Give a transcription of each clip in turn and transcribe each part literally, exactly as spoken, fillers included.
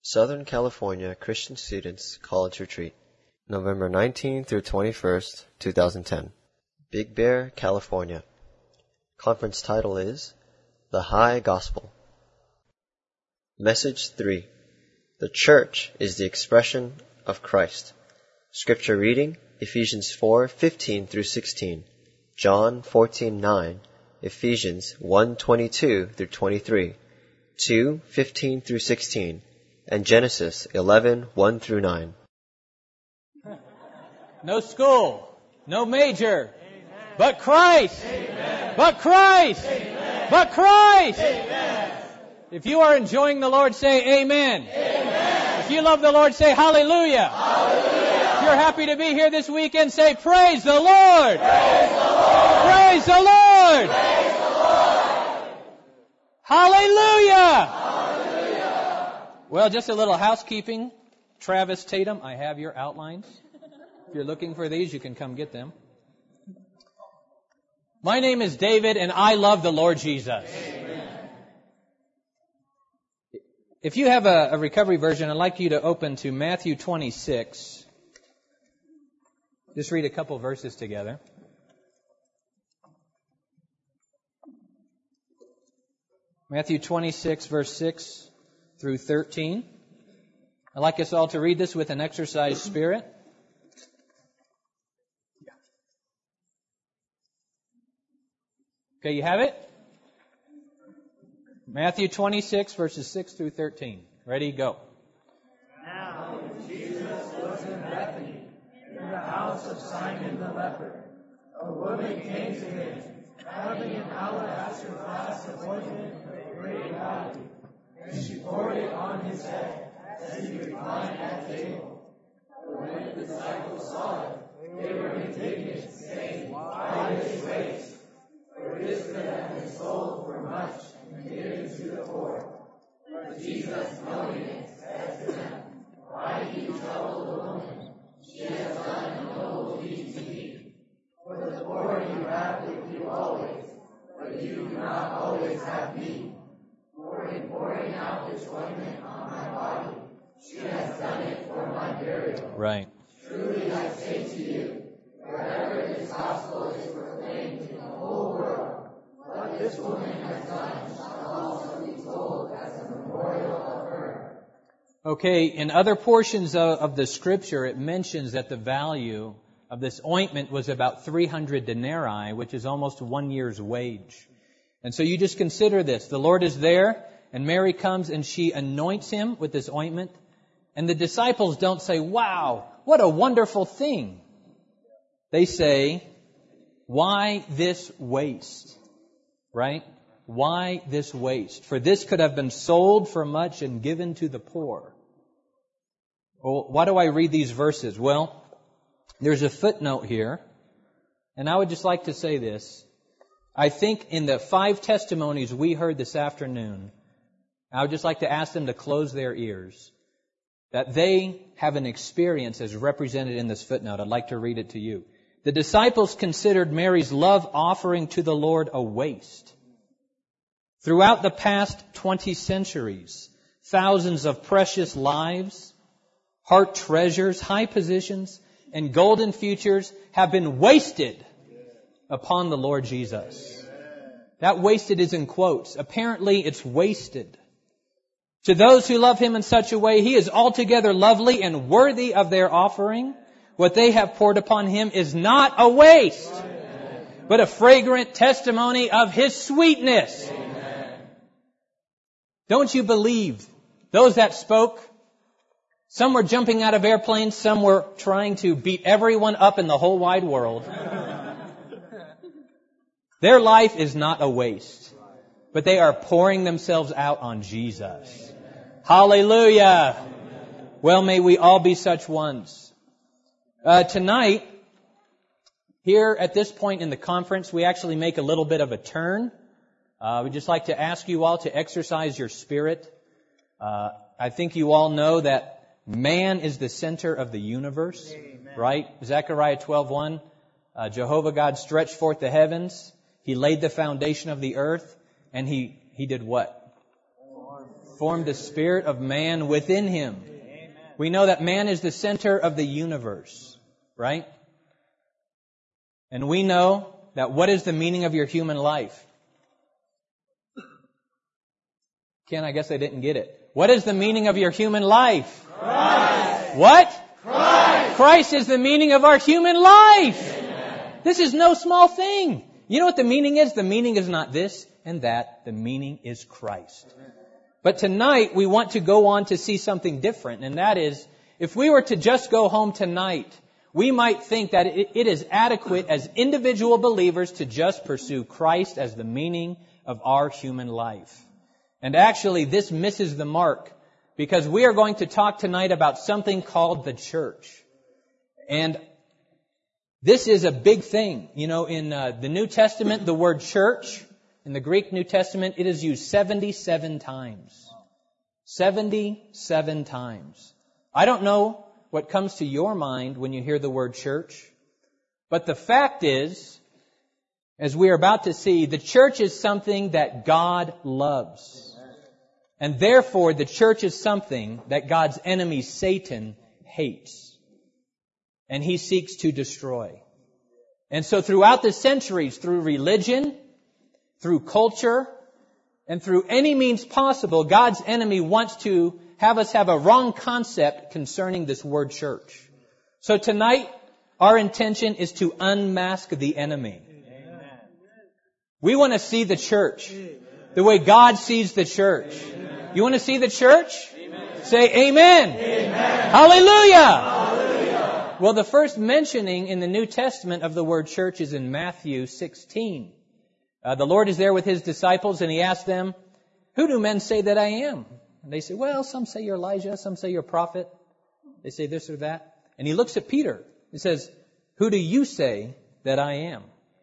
Southern California Christian Students College Retreat, November nineteenth through twenty-first, two thousand ten. Big Bear, California. Conference title is The High Gospel. Message three. The Church is the expression of Christ. Scripture reading, Ephesians four fifteen through sixteen, John fourteen nine, Ephesians one twenty-two through twenty-three, two fifteen through sixteen, and Genesis eleven one through nine. No school, no major, Amen. but Christ, Amen. but Christ, Amen. but Christ. Amen. If you are enjoying the Lord, say amen. Amen. If you love the Lord, say hallelujah. Hallelujah. If you're happy to be here this weekend, say praise the Lord. Praise the Lord. Praise the Lord. Praise the Lord. Hallelujah. Hallelujah. Well, just a little housekeeping. Travis Tatum, I have your outlines. If you're looking for these, you can come get them. My name is David, and I love the Lord Jesus. Amen. If you have a, a recovery version, I'd like you to open to Matthew twenty-six. Just read a couple verses together. Matthew twenty-six, verse six through thirteen. I'd like us all to read this with an exercised spirit. Okay, you have it? Matthew twenty-six, verses six through thirteen. Ready, go. Now Jesus was in Bethany, in the house of Simon the leper. A woman came to him, having an alabaster flask of ointment of great value, and she poured it on his head as he reclined at table. But when the disciples saw it, they were indignant, saying, "Why this waste? For this could have been sold for much and given to the poor." But Jesus, knowing it, said to them, "Why do you trouble the woman? She has done a noble deed to me. For the poor you have with you always, but you do not always have me. For in pouring out this ointment on my body, she has done it for my burial. Right. Truly I say to you, wherever this gospel is proclaimed in the whole world, what this woman has done shall also be told as a memorial of her." Okay, in other portions of, of the Scripture, it mentions that the value of this ointment was about three hundred denarii, which is almost one year's wage. And so you just consider this. The Lord is there, and Mary comes and she anoints him with this ointment. And the disciples don't say, "Wow, what a wonderful thing." They say, "Why this waste?" Right? Why this waste? For this could have been sold for much and given to the poor. Well, why do I read these verses? Well, there's a footnote here, and I would just like to say this. I think in the five testimonies we heard this afternoon, I would just like to ask them to close their ears, that they have an experience as represented in this footnote. I'd like to read it to you. The disciples considered Mary's love offering to the Lord a waste. Throughout the past twenty centuries, thousands of precious lives, heart treasures, high positions, and golden futures have been wasted upon the Lord Jesus. That wasted is in quotes. Apparently it's wasted. To those who love Him in such a way, He is altogether lovely and worthy of their offering. What they have poured upon Him is not a waste, but a fragrant testimony of His sweetness. Don't you believe those that spoke? Some were jumping out of airplanes. Some were trying to beat everyone up in the whole wide world. Their life is not a waste, but they are pouring themselves out on Jesus. Hallelujah. Well, may we all be such ones. Uh, tonight, here at this point in the conference, we actually make a little bit of a turn. Uh, we'd just like to ask you all to exercise your spirit. Uh, I think you all know that man is the center of the universe, Amen. Right? Zechariah twelve one, uh, Jehovah God stretched forth the heavens. He laid the foundation of the earth, and He, he did what? formed the spirit of man within him. We know that man is the center of the universe, right? And we know that what is the meaning of your human life? Ken, I guess I didn't get it. What is the meaning of your human life? Christ. What? Christ. Christ is the meaning of our human life. Amen. This is no small thing. You know what the meaning is? The meaning is not this and that. The meaning is Christ. But tonight we want to go on to see something different, and that is, if we were to just go home tonight, we might think that it is adequate as individual believers to just pursue Christ as the meaning of our human life. And actually, this misses the mark, because we are going to talk tonight about something called the church. And this is a big thing. You know, in uh, the New Testament, the word church, in the Greek New Testament, it is used seventy-seven times. seventy-seven times. I don't know what comes to your mind when you hear the word church, but the fact is, as we are about to see, the church is something that God loves. And therefore, the church is something that God's enemy, Satan, hates. And he seeks to destroy. And so throughout the centuries, through religion, through culture, and through any means possible, God's enemy wants to have us have a wrong concept concerning this word church. So tonight, our intention is to unmask the enemy. Amen. We want to see the church the way God sees the church. Amen. You want to see the church? Amen. Say amen. Amen. Hallelujah. Hallelujah. Well, the first mentioning in the New Testament of the word church is in Matthew sixteen. Uh, the Lord is there with His disciples, and He asks them, "Who do men say that I am?" And they say, "Well, some say you're Elijah, some say you're a prophet." They say this or that. And He looks at Peter. He says, "Who do you say that I am?"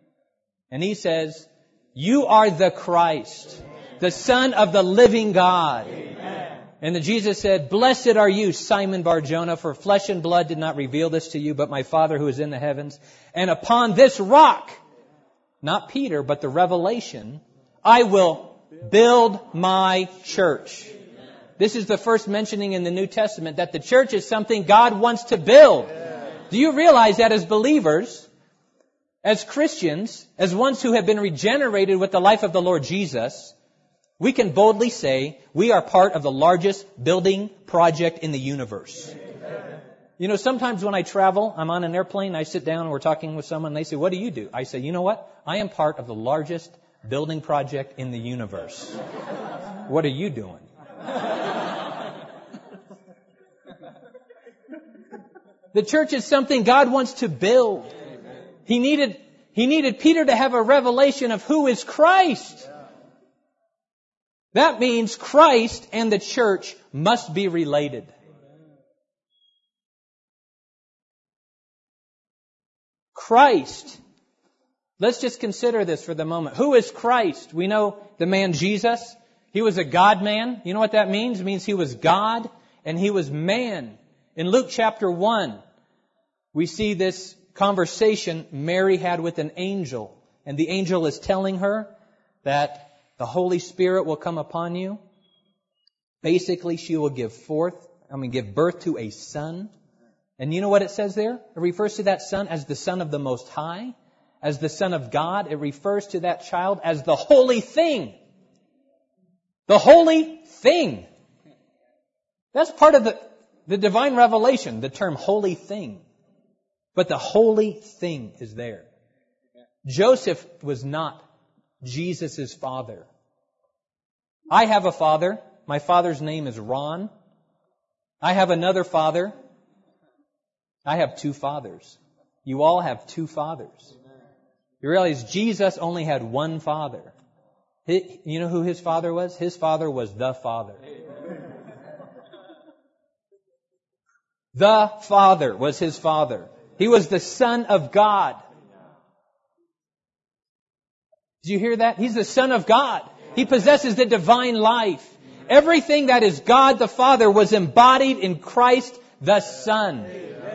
And he says, "You are the Christ, the Son of the living God." Amen. And then Jesus said, "Blessed are you, Simon Bar-Jonah, for flesh and blood did not reveal this to you, but my Father who is in the heavens. And upon this rock," not Peter, but the revelation, "I will build my church." This is the first mentioning in the New Testament that the church is something God wants to build. Do you realize that as believers, as Christians, as ones who have been regenerated with the life of the Lord Jesus, we can boldly say we are part of the largest building project in the universe. You know, sometimes when I travel, I'm on an airplane, I sit down and we're talking with someone, and they say, "What do you do?" I say, "You know what? I am part of the largest building project in the universe." What are you doing? The church is something God wants to build. He needed, he needed Peter to have a revelation of who is Christ. That means Christ and the church must be related. Christ. Let's just consider this for the moment. Who is Christ? We know the man Jesus. He was a God-man. You know what that means? It means He was God and He was man. In Luke chapter one, we see this conversation Mary had with an angel. And the angel is telling her that the Holy Spirit will come upon you. Basically, she will give forth, I mean, give birth to a son. And you know what it says there? It refers to that son as the Son of the Most High, as the Son of God. It refers to that child as the Holy Thing. The Holy Thing. That's part of the, the divine revelation, the term Holy Thing. But the Holy Thing is there. Joseph was not Jesus' father. I have a father. My father's name is Ron. I have another father. I have two fathers. You all have two fathers. You realize Jesus only had one father. He, you know who His father was? His father was the Father. The Father was His father. He was the Son of God. Did you hear that? He's the Son of God. He possesses the divine life. Everything that is God the Father was embodied in Christ the Son.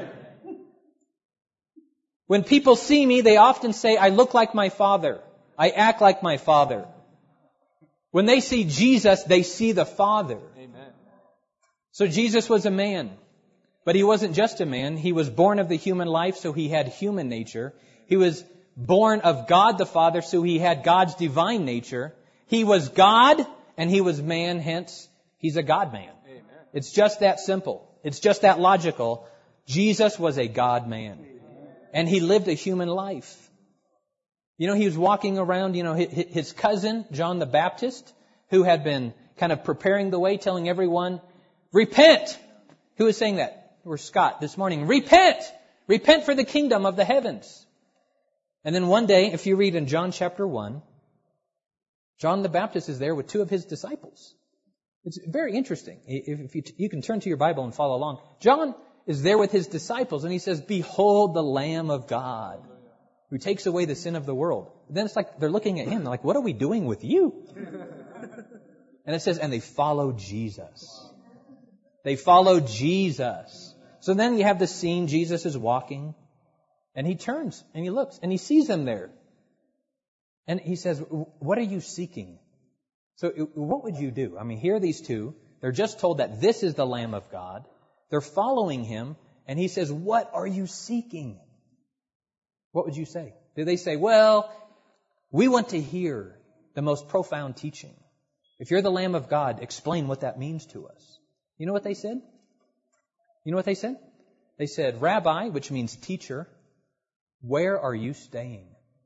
When people see me, they often say, "I look like my Father. I act like my Father." When they see Jesus, they see the Father. Amen. So Jesus was a man. But He wasn't just a man. He was born of the human life, so He had human nature. He was born of God the Father, so He had God's divine nature. He was God and He was man, hence He's a God-man. Amen. It's just that simple. It's just that logical. Jesus was a God-man. And He lived a human life. You know, He was walking around, you know, His cousin, John the Baptist, who had been kind of preparing the way, telling everyone, repent! Who was saying that? It was Scott this morning. Repent! Repent for the kingdom of the heavens. And then one day, if you read in John chapter one, John the Baptist is there with two of his disciples. It's very interesting. If you, you can turn to your Bible and follow along. John is there with his disciples and he says, behold the Lamb of God who takes away the sin of the world. Then it's like they're looking at Him. They're like, what are we doing with you? And it says, and they follow Jesus. They follow Jesus. So then you have the scene, Jesus is walking and He turns and He looks and He sees them there. And He says, what are you seeking? So what would you do? I mean, here are these two. They're just told that this is the Lamb of God. They're following Him. And He says, what are you seeking? What would you say? Do they say, well, we want to hear the most profound teaching. If you're the Lamb of God, explain what that means to us. You know what they said? You know what they said? They said, Rabbi, which means teacher, where are you staying?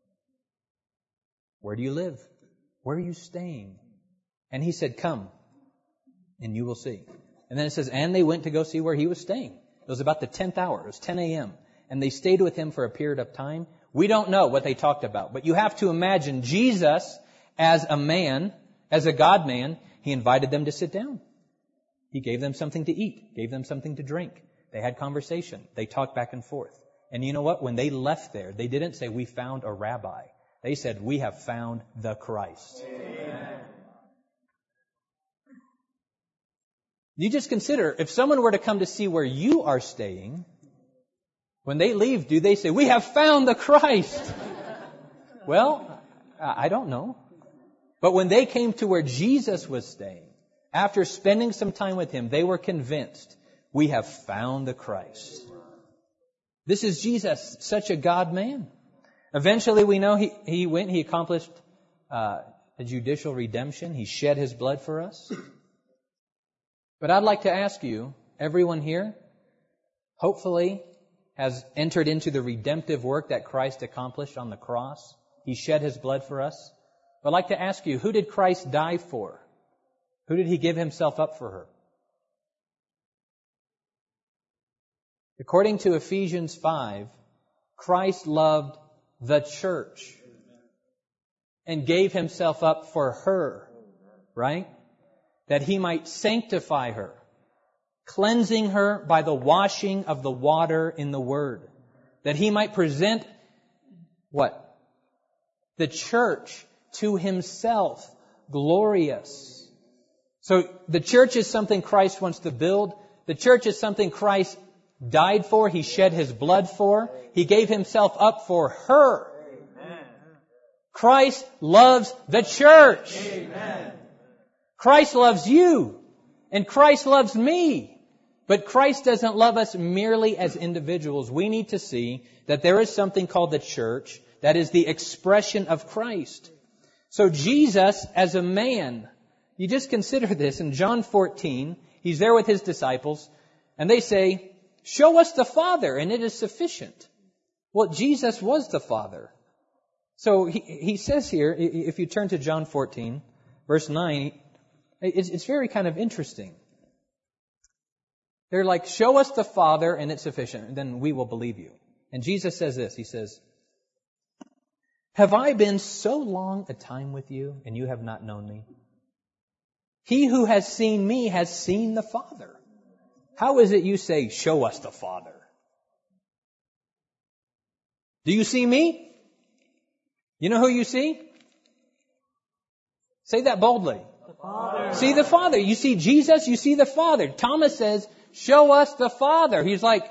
Where do you live? Where are you staying? And He said, come, and you will see. And then it says, and they went to go see where He was staying. It was about the tenth hour. It was ten a.m. And they stayed with Him for a period of time. We don't know what they talked about. But you have to imagine Jesus as a man, as a God-man, He invited them to sit down. He gave them something to eat, gave them something to drink. They had conversation. They talked back and forth. And you know what? When they left there, they didn't say, we found a rabbi. They said, we have found the Christ. Amen. You just consider, if someone were to come to see where you are staying, when they leave, do they say, we have found the Christ? Well, I don't know. But when they came to where Jesus was staying, after spending some time with Him, they were convinced, we have found the Christ. This is Jesus, such a God-man. Eventually, we know he, he went, He accomplished uh, a judicial redemption. He shed His blood for us. But I'd like to ask you, everyone here, hopefully has entered into the redemptive work that Christ accomplished on the cross. He shed His blood for us. But I'd like to ask you, who did Christ die for? Who did He give Himself up for her? According to Ephesians five, Christ loved the church and gave Himself up for her, right? That He might sanctify her, cleansing her by the washing of the water in the Word. That He might present, what? The church to Himself, glorious. So the church is something Christ wants to build. The church is something Christ died for. He shed His blood for. He gave Himself up for her. Amen. Christ loves the church. Amen. Christ loves you. And Christ loves me. But Christ doesn't love us merely as individuals. We need to see that there is something called the church that is the expression of Christ. So Jesus, as a man, you just consider this in John fourteen, He's there with His disciples, and they say, show us the Father, and it is sufficient. Well, Jesus was the Father. So he, he says here, if you turn to John fourteen, verse nine, it's, it's very kind of interesting. They're like, show us the Father, and it's sufficient, and then we will believe you. And Jesus says this, He says, have I been so long a time with you, and you have not known me? He who has seen me has seen the Father. How is it you say, show us the Father? Do you see me? You know who you see? Say that boldly. The Father. See the Father. You see Jesus, you see the Father. Thomas says, show us the Father. He's like,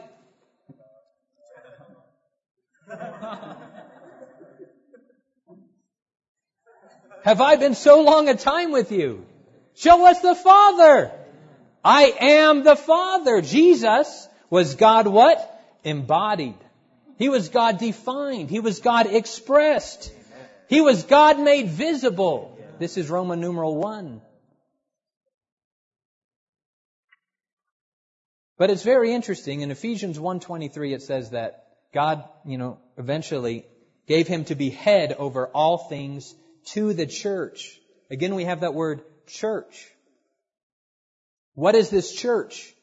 Have I been so long a time with you? Show us the Father. I am the Father. Jesus was God what? Embodied. He was God defined. He was God expressed. He was God made visible. This is Roman numeral one. But it's very interesting. In Ephesians one twenty-three, it says that God, you know, eventually gave Him to be head over all things to the church. Again, we have that word church. What is this church?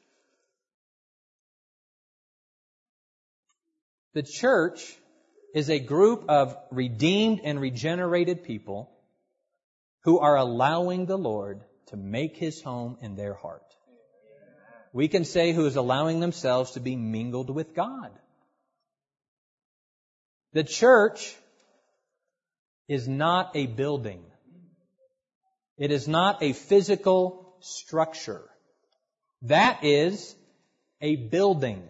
The church is a group of redeemed and regenerated people who are allowing the Lord to make His home in their heart. We can say who is allowing themselves to be mingled with God. The church is not a building. It is not a physical structure. That is a building.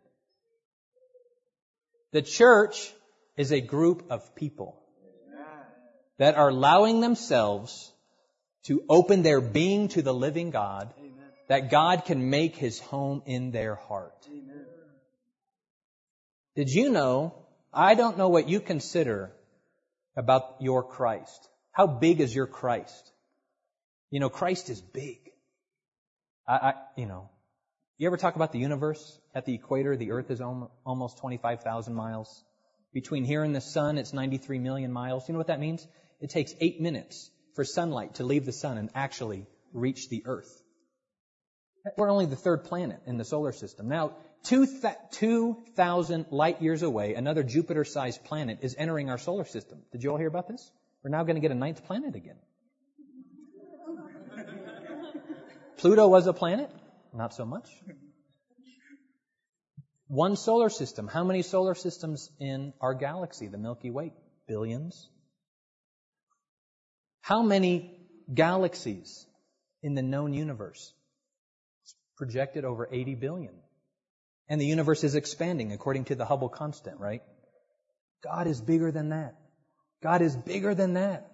The church is a group of people that are allowing themselves to open their being to the living God, that God can make His home in their heart. Did you know, I don't know what you consider about your Christ. How big is your Christ? You know, Christ is big. I, I you know, you ever talk about the universe? At the equator, the earth is almost twenty-five thousand miles. Between here and the sun, it's ninety-three million miles. You know what that means? It takes eight minutes for sunlight to leave the sun and actually reach the earth. We're only the third planet in the solar system. Now, two thousand light years away, another Jupiter-sized planet is entering our solar system. Did you all hear about this? We're now going to get a ninth planet again. Pluto was a planet? Not so much. One solar system. How many solar systems in our galaxy, the Milky Way? Billions. How many galaxies in the known universe? It's projected over eighty billion. And the universe is expanding according to the Hubble constant, right? God is bigger than that. God is bigger than that.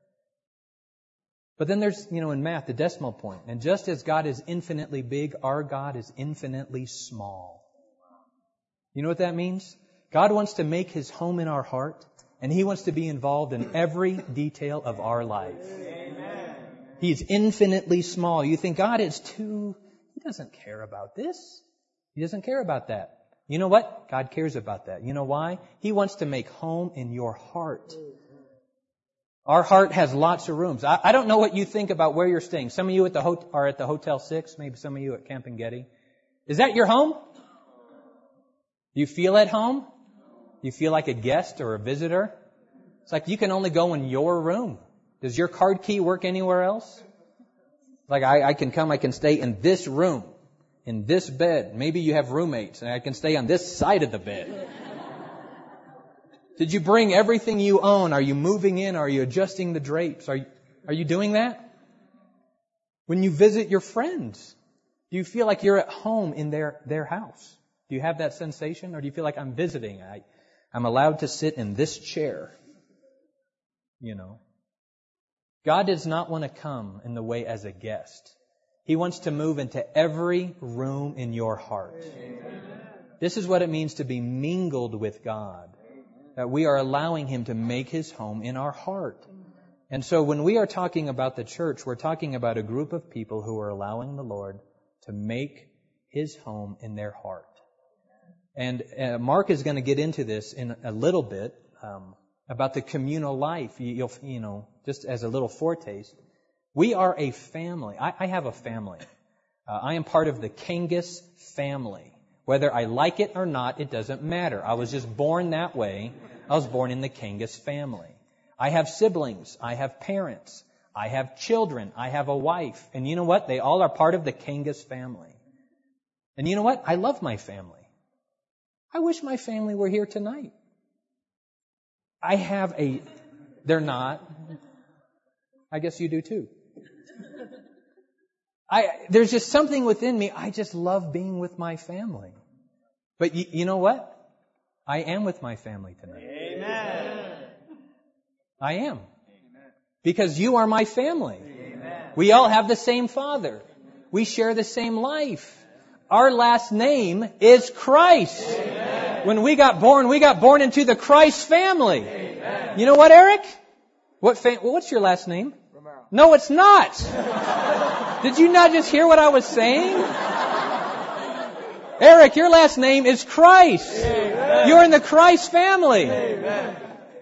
But then there's, you know, in math, the decimal point. And just as God is infinitely big, our God is infinitely small. You know what that means? God wants to make His home in our heart, and He wants to be involved in every detail of our life. Amen. He's infinitely small. You think God is too... He doesn't care about this. He doesn't care about that. You know what? God cares about that. You know why? He wants to make home in your heart. Our heart has lots of rooms. I, I don't know what you think about where you're staying. Some of you at the ho- are at the Hotel Six. Maybe some of you at Camp and Getty. Is that your home? Do you feel at home? Do you feel like a guest or a visitor? It's like you can only go in your room. Does your card key work anywhere else? Like I, I can come, I can stay in this room, in this bed. Maybe you have roommates and I can stay on this side of the bed. Did you bring everything you own? Are you moving in? Are you adjusting the drapes? Are you, are you doing that? When you visit your friends, do you feel like you're at home in their, their house? Do you have that sensation? Or do you feel like I'm visiting? I, I'm allowed to sit in this chair. You know. God does not want to come in the way as a guest. He wants to move into every room in your heart. Amen. This is what it means to be mingled with God. That we are allowing Him to make His home in our heart. And so when we are talking about the church, we're talking about a group of people who are allowing the Lord to make His home in their heart. And uh, Mark is going to get into this in a little bit um, about the communal life. You, you'll, you know, just as a little foretaste. We are a family. I, I have a family. Uh, I am part of the Kangas family. Whether I like it or not, it doesn't matter. I was just born that way. I was born in the Kangas family. I have siblings. I have parents. I have children. I have a wife. And you know what? They all are part of the Kangas family. And you know what? I love my family. I wish my family were here tonight. I have a... They're not. I guess you do too. I, there's just something within me. I just love being with my family. But you, you know what? I am with my family tonight. Amen. I am. Because you are my family. We all have the same Father. We share the same life. Our last name is Christ. Amen. When we got born, we got born into the Christ family. Amen. You know what, Eric? What fam- what's your last name? Romero. No, it's not. Did you not just hear what I was saying? Eric, your last name is Christ. Amen. You're in the Christ family. Amen.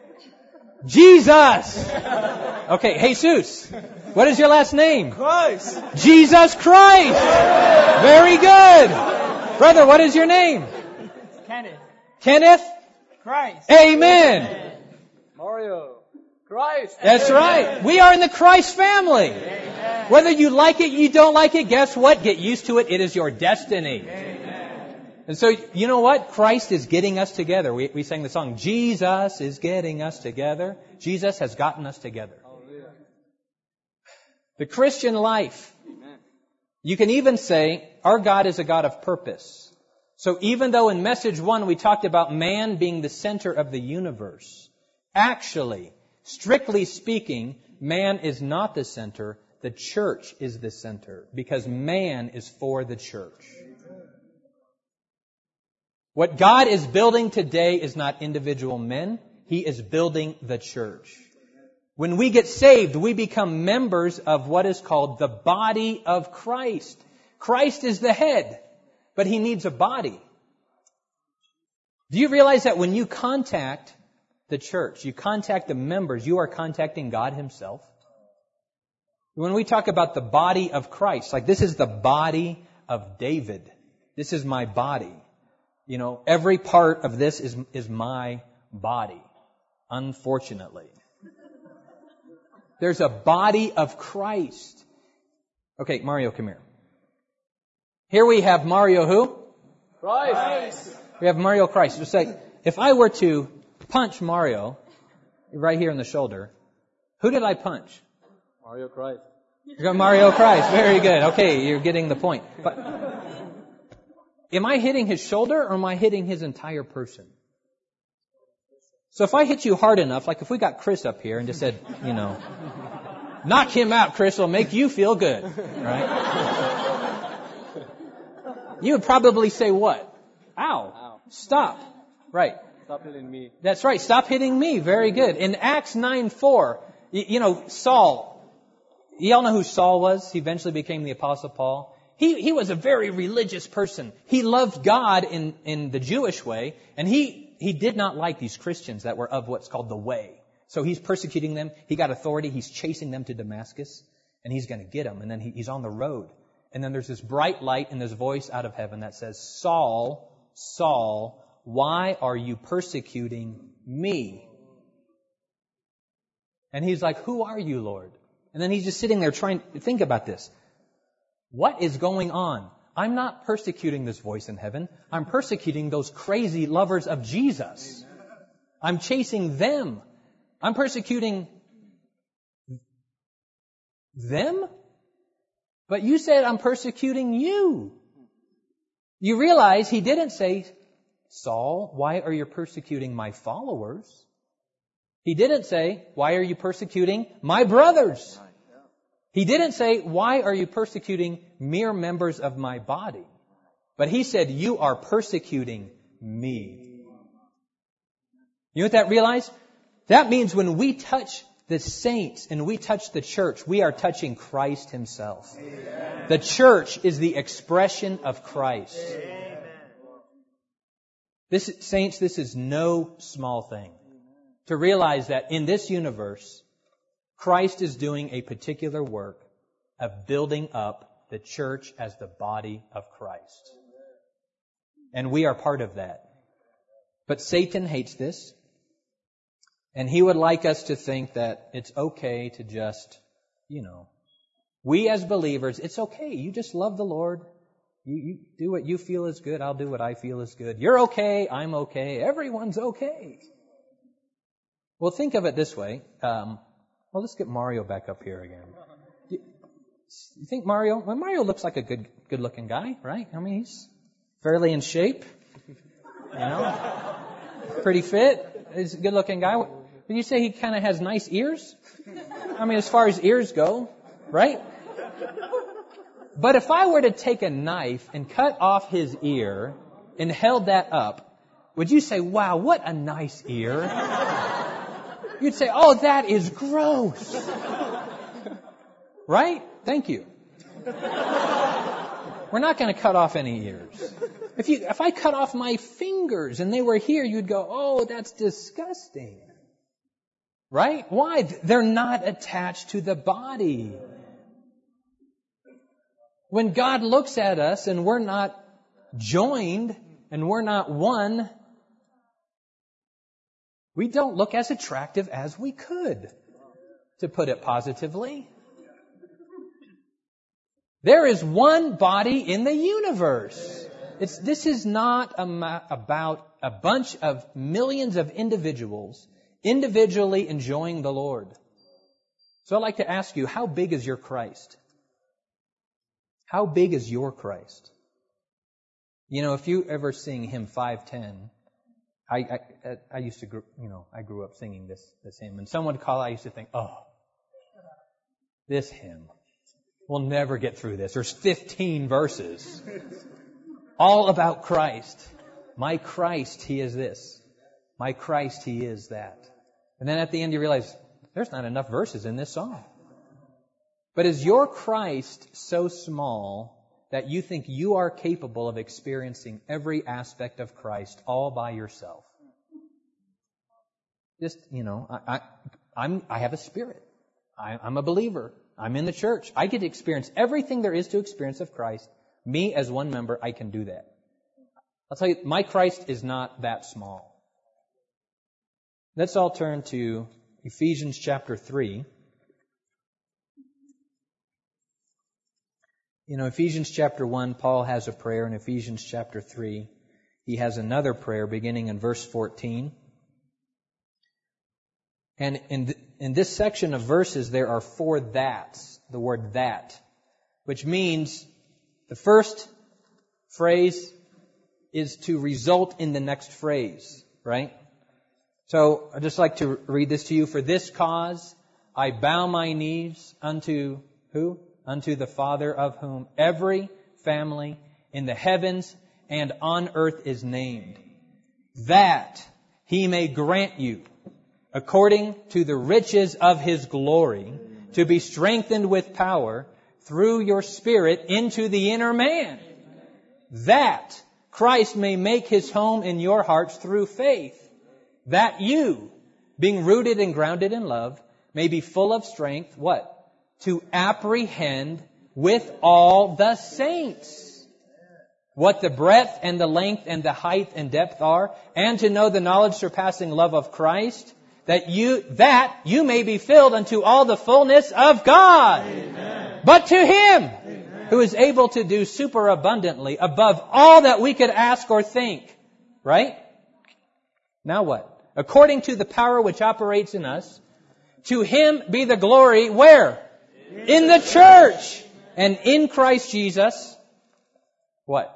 Jesus. Okay, Jesus. What is your last name? Christ. Jesus Christ. Very good. Brother, what is your name? Kenneth. Kenneth? Christ. Amen. Mario. Christ. That's right. We are in the Christ family. Amen. Whether you like it, you don't like it, guess what? Get used to it. It is your destiny. Amen. And so, you know what? Christ is getting us together. We, we sang the song, Jesus is getting us together. Jesus has gotten us together. The Christian life. You can even say, our God is a God of purpose. So even though in message one we talked about man being the center of the universe, actually, strictly speaking, man is not the center. The church is the center because man is for the church. What God is building today is not individual men. He is building the church. When we get saved, we become members of what is called the body of Christ. Christ is the head, but He needs a body. Do you realize that when you contact the church, you contact the members, you are contacting God Himself? When we talk about the body of Christ, like this is the body of David. This is my body. You know, every part of this is, is my body, unfortunately. There's a body of Christ. Okay, Mario, come here. Here we have Mario who? Christ. We have Mario Christ. Just like, if I were to punch Mario right here in the shoulder, who did I punch? Mario Christ. You got Mario Christ. Very good. Okay, you're getting the point. But am I hitting his shoulder or am I hitting his entire person? So if I hit you hard enough, like if we got Chris up here and just said, you know, knock him out, Chris, it'll make you feel good, right? You would probably say what? Ow. Ow. Stop. Right. Stop hitting me. That's right. Stop hitting me. Very good. In Acts nine four, you, you know, Saul, y'all know who Saul was? He eventually became the Apostle Paul. He, he was a very religious person. He loved God in, in the Jewish way, and he, he did not like these Christians that were of what's called the way. So he's persecuting them. He got authority. He's chasing them to Damascus, and he's going to get them. And then he, he's on the road. And then there's this bright light and this voice out of heaven that says, Saul, Saul, why are you persecuting me? And he's like, who are you, Lord? And then he's just sitting there trying to think about this. What is going on? I'm not persecuting this voice in heaven. I'm persecuting those crazy lovers of Jesus. I'm chasing them. I'm persecuting them? But you said I'm persecuting you. You realize he didn't say, Saul, why are you persecuting my followers? He didn't say, why are you persecuting my brothers? He didn't say, why are you persecuting mere members of my body? But he said, you are persecuting me. You know what that realize? That means when we touch the saints and we touch the church, we are touching Christ Himself. Amen. The church is the expression of Christ. Amen. This, saints, this is no small thing. To realize that in this universe, Christ is doing a particular work of building up the church as the body of Christ. And we are part of that. But Satan hates this. And he would like us to think that it's okay to just, you know, we as believers, it's okay. You just love the Lord. You, you do what you feel is good. I'll do what I feel is good. You're okay. I'm okay. Everyone's okay. Well, think of it this way. Um, well, let's get Mario back up here again. You, you think Mario? Well, Mario looks like a good, good-looking guy, right? I mean, he's fairly in shape. You know, pretty fit. He's a good-looking guy. Did you say he kind of has nice ears? I mean, as far as ears go, right? But if I were to take a knife and cut off his ear and held that up, would you say, wow, what a nice ear? You'd say, oh, that is gross. Right? Thank you. We're not going to cut off any ears. If you, if I cut off my fingers and they were here, you'd go, oh, that's disgusting. Right? Why? They're not attached to the body. When God looks at us and we're not joined and we're not one, we don't look as attractive as we could, to put it positively. There is one body in the universe. It's, this is not a, about a bunch of millions of individuals individually enjoying the Lord. So I'd like to ask you, how big is your Christ? How big is your Christ? You know, if you ever sing hymn five ten, I, I, I used to, you know, I grew up singing this, this hymn. And someone would call, I used to think, oh, this hymn. We'll never get through this. There's fifteen verses. All about Christ. My Christ, He is this. My Christ, He is that. And then at the end you realize, there's not enough verses in this song. But is your Christ so small that you think you are capable of experiencing every aspect of Christ all by yourself? Just, you know, I, I, I'm, I have a spirit. I, I'm a believer. I'm in the church. I get to experience everything there is to experience of Christ. Me as one member, I can do that. I'll tell you, my Christ is not that small. Let's all turn to Ephesians chapter three. You know, Ephesians chapter one, Paul has a prayer. In Ephesians chapter three, he has another prayer beginning in verse fourteen. And in, th- in this section of verses, there are four that's, the word that, which means the first phrase is to result in the next phrase, right? So I'd just like to read this to you. For this cause I bow my knees unto who? Unto the Father, of whom every family in the heavens and on earth is named, that He may grant you, according to the riches of His glory, to be strengthened with power through your Spirit into the inner man, that Christ may make His home in your hearts through faith, that you, being rooted and grounded in love, may be full of strength, what? To apprehend with all the saints what the breadth and the length and the height and depth are, and to know the knowledge surpassing love of Christ, that you, that you may be filled unto all the fullness of God. Amen. But to Him, Amen, who is able to do superabundantly above all that we could ask or think. Right? Now what? According to the power which operates in us, to Him be the glory, where? In the church and in Christ Jesus. What?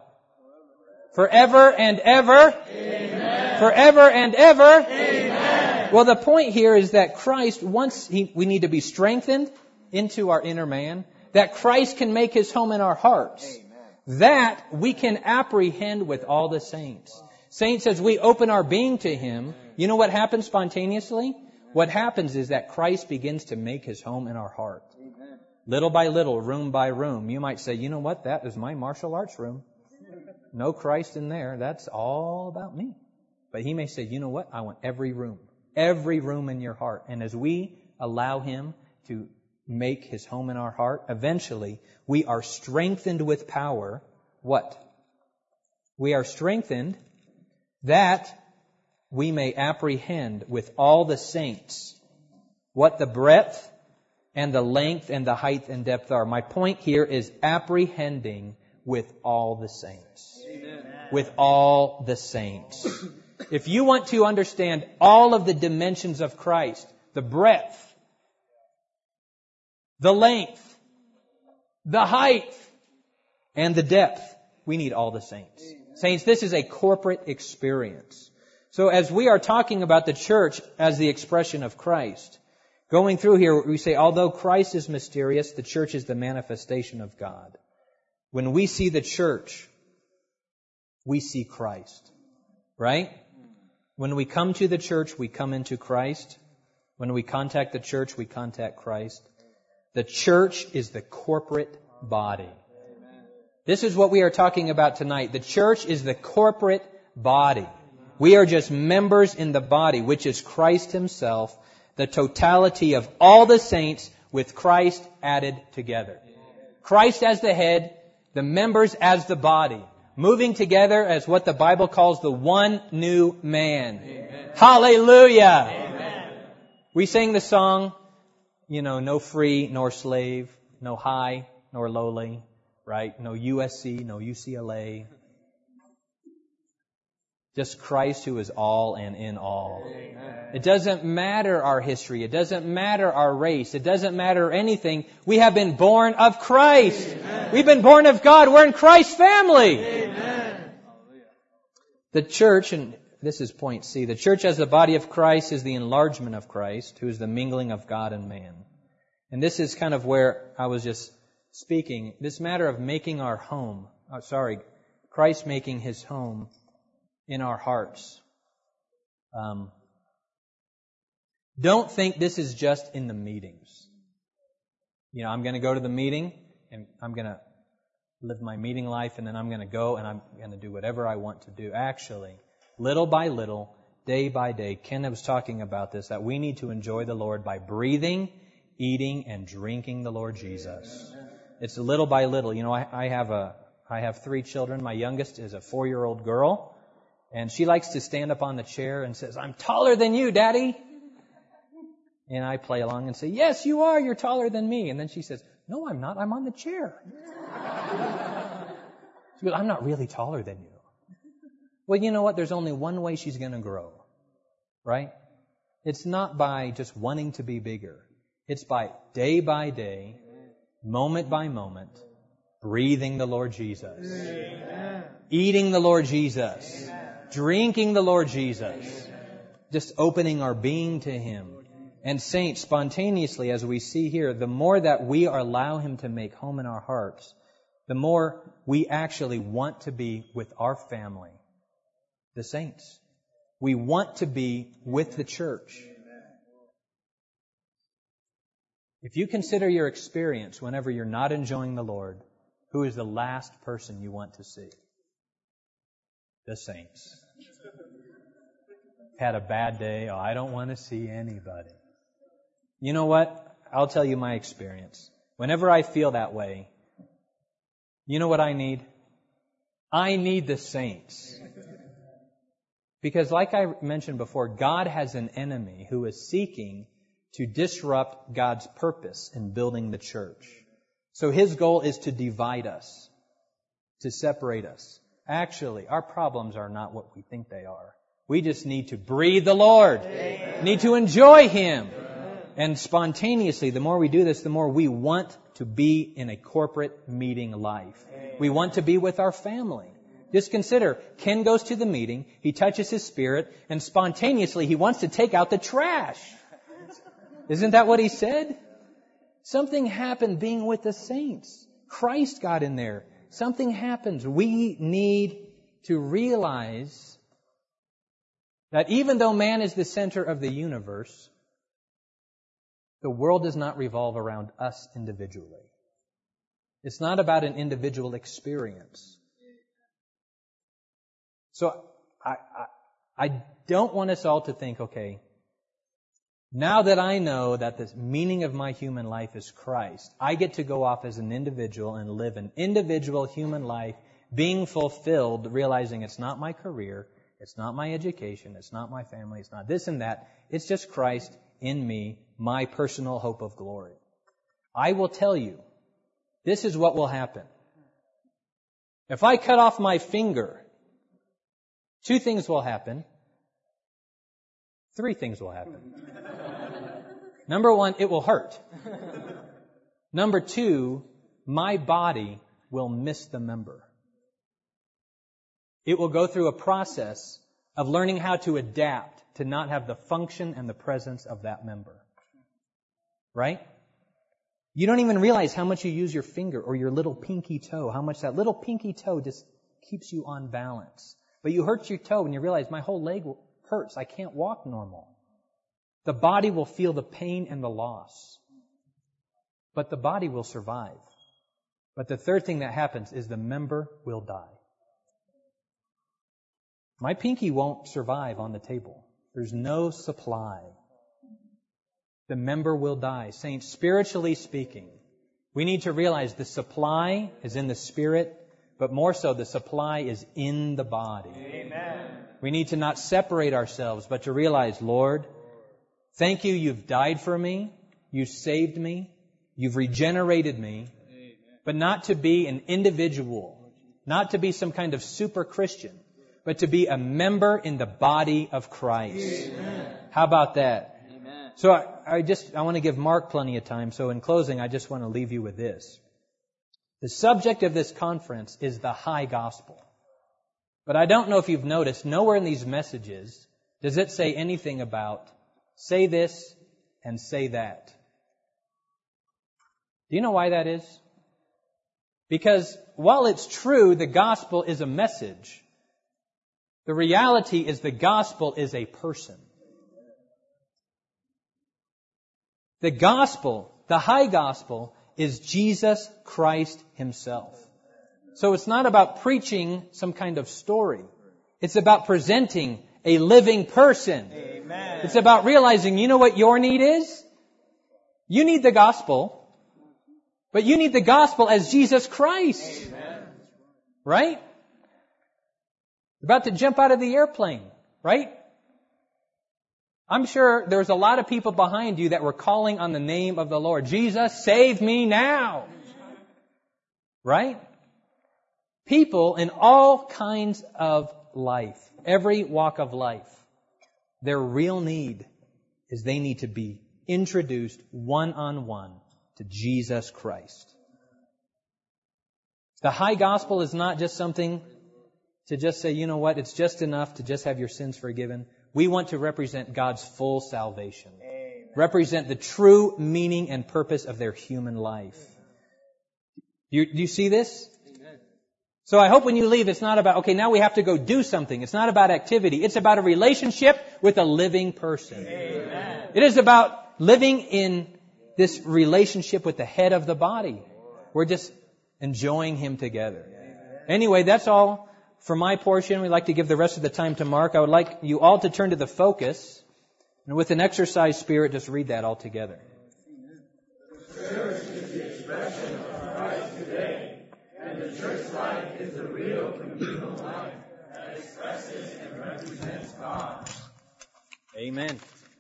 Forever and ever. Amen. Forever and ever. Amen. Well, the point here is that Christ, once he, we need to be strengthened into our inner man, that Christ can make His home in our hearts, Amen, that we can apprehend with all the saints. Saints, as we open our being to Him, you know what happens spontaneously? What happens is that Christ begins to make His home in our heart. Amen. Little by little, room by room. You might say, you know what? That is my martial arts room. No Christ in there. That's all about me. But He may say, you know what? I want every room. Every room in your heart. And as we allow Him to make His home in our heart, eventually we are strengthened with power. What? We are strengthened that we may apprehend with all the saints what the breadth and the length and the height and depth are. My point here is apprehending with all the saints. Amen. With all the saints. If you want to understand all of the dimensions of Christ, the breadth, the length, the height, and the depth, we need all the saints. Amen. Saints, this is a corporate experience. So as we are talking about the church as the expression of Christ, going through here, we say, although Christ is mysterious, the church is the manifestation of God. When we see the church, we see Christ. Right? When we come to the church, we come into Christ. When we contact the church, we contact Christ. The church is the corporate body. This is what we are talking about tonight. The church is the corporate body. We are just members in the body, which is Christ Himself, the totality of all the saints with Christ added together. Christ as the head, the members as the body, moving together as what the Bible calls the one new man. Amen. Hallelujah! Amen. We sang the song, you know, no free nor slave, no high nor lowly, right? No U S C, no U C L A. Just Christ who is all and in all. Amen. It doesn't matter our history. It doesn't matter our race. It doesn't matter anything. We have been born of Christ. Amen. We've been born of God. We're in Christ's family. Amen. The church, and this is point C, the church as the body of Christ is the enlargement of Christ, who is the mingling of God and man. And this is kind of where I was just speaking. This matter of making our home, oh, sorry, Christ making His home in our hearts. Um, don't think this is just in the meetings. You know, I'm going to go to the meeting and I'm going to live my meeting life and then I'm going to go and I'm going to do whatever I want to do. Actually, little by little, day by day, Ken was talking about this, that we need to enjoy the Lord by breathing, eating, and drinking the Lord Jesus. It's little by little. You know, I, I have a, I have three children. My youngest is a four-year-old girl. And she likes to stand up on the chair and says, I'm taller than you, Daddy. And I play along and say, yes, you are. You're taller than me. And then she says, no, I'm not. I'm on the chair. She goes, I'm not really taller than you. Well, you know what? There's only one way she's going to grow. Right? It's not by just wanting to be bigger. It's by day by day, moment by moment, breathing the Lord Jesus. Amen. Eating the Lord Jesus. Amen. Drinking the Lord Jesus. Amen. Just opening our being to Him. And saints, spontaneously, as we see here, the more that we allow Him to make home in our hearts, the more we actually want to be with our family, the saints. We want to be with the church. If you consider your experience whenever you're not enjoying the Lord, who is the last person you want to see? The saints. Had a bad day. Oh, I don't want to see anybody. You know what? I'll tell you my experience. Whenever I feel that way, you know what I need? I need the saints. Because like I mentioned before, God has an enemy who is seeking to disrupt God's purpose in building the church. So his goal is to divide us, to separate us. Actually, our problems are not what we think they are. We just need to breathe the Lord. Amen. Need to enjoy Him. Amen. And spontaneously, the more we do this, the more we want to be in a corporate meeting life. Amen. We want to be with our family. Just consider, Ken goes to the meeting, he touches his spirit, and spontaneously he wants to take out the trash. Isn't that what he said? Something happened being with the saints. Christ got in there. Something happens. We need to realize that even though man is the center of the universe, the world does not revolve around us individually. It's not about an individual experience. So I, I, I don't want us all to think, okay, now that I know that the meaning of my human life is Christ, I get to go off as an individual and live an individual human life, being fulfilled, realizing it's not my career, it's not my education, it's not my family, it's not this and that. It's just Christ in me, my personal hope of glory. I will tell you, this is what will happen. If I cut off my finger, two things will happen. Three things will happen. Number one, it will hurt. Number two, my body will miss the member. It will go through a process of learning how to adapt to not have the function and the presence of that member. Right? You don't even realize how much you use your finger or your little pinky toe, how much that little pinky toe just keeps you on balance. But you hurt your toe and you realize my whole leg hurts. I can't walk normal. The body will feel the pain and the loss. But the body will survive. But the third thing that happens is the member will die. My pinky won't survive on the table. There's no supply. The member will die. Saints, spiritually speaking, we need to realize the supply is in the spirit, but more so the supply is in the body. Amen. We need to not separate ourselves, but to realize, Lord, thank you, you've died for me, you saved me, you've regenerated me, but not to be an individual, not to be some kind of super Christian, but to be a member in the body of Christ. Amen. How about that? Amen. So I, I just, I want to give Mark plenty of time. So in closing, I just want to leave you with this. The subject of this conference is the high gospel. But I don't know if you've noticed, nowhere in these messages does it say anything about say this and say that. Do you know why that is? Because while it's true the gospel is a message, the reality is the gospel is a person. The gospel, the high gospel, is Jesus Christ Himself. So it's not about preaching some kind of story. It's about presenting a living person. Amen. It's about realizing, you know what your need is? You need the gospel, but you need the gospel as Jesus Christ. Amen. Right? You're about to jump out of the airplane, right? I'm sure there's a lot of people behind you that were calling on the name of the Lord. Jesus, save me now. Right? People in all kinds of life, every walk of life, their real need is they need to be introduced one-on-one to Jesus Christ. The high gospel is not just something to just say, you know what, it's just enough to just have your sins forgiven. We want to represent God's full salvation. Amen. Represent the true meaning and purpose of their human life. Do you, do you see this? Amen. So I hope when you leave, it's not about, okay, now we have to go do something. It's not about activity. It's about a relationship with a living person. Amen. It is about living in this relationship with the head of the body. We're just enjoying Him together. Anyway, that's all for my portion. We'd like to give the rest of the time to Mark. I would like you all to turn to the focus, and with an exercise spirit, just read that all together. The church is the expression of Christ today, and the church life is the real communal life that expresses and represents God. Amen.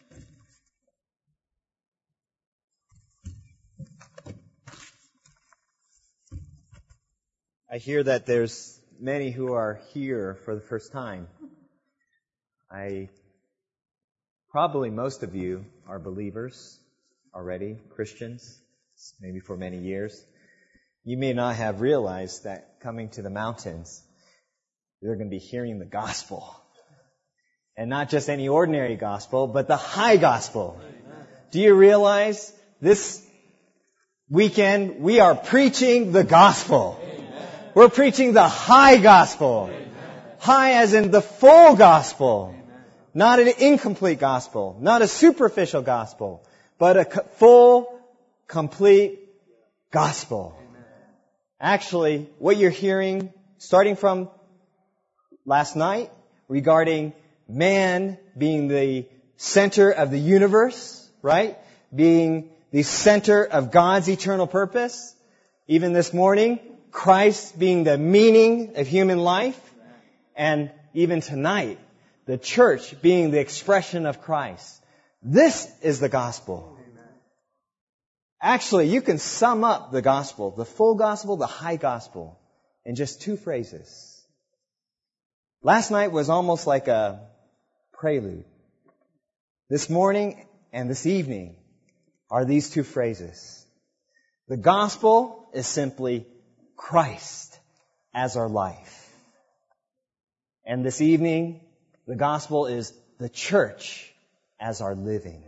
I hear that there's many who are here for the first time. I probably most of you are believers already, Christians, maybe for many years. You may not have realized that coming to the mountains, you're going to be hearing the gospel. And not just any ordinary gospel, but the high gospel. Do you realize this weekend we are preaching the gospel? We're preaching the high gospel. Amen. High as in the full gospel. Amen. Not an incomplete gospel. Not a superficial gospel. But a co- full, complete gospel. Amen. Actually, what you're hearing, starting from last night, regarding man being the center of the universe, right? Being the center of God's eternal purpose. Even this morning, Christ being the meaning of human life, and even tonight, the church being the expression of Christ. This is the gospel. Actually, you can sum up the gospel, the full gospel, the high gospel, in just two phrases. Last night was almost like a prelude. This morning and this evening are these two phrases. The gospel is simply Christ as our life. And this evening, The gospel is the church as our living.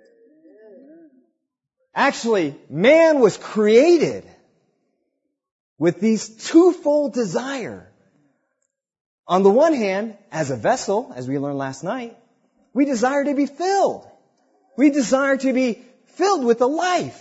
Actually, man was created with these twofold desire. On the one hand, as a vessel, as we learned last night, we desire to be filled. We desire to be filled with the life.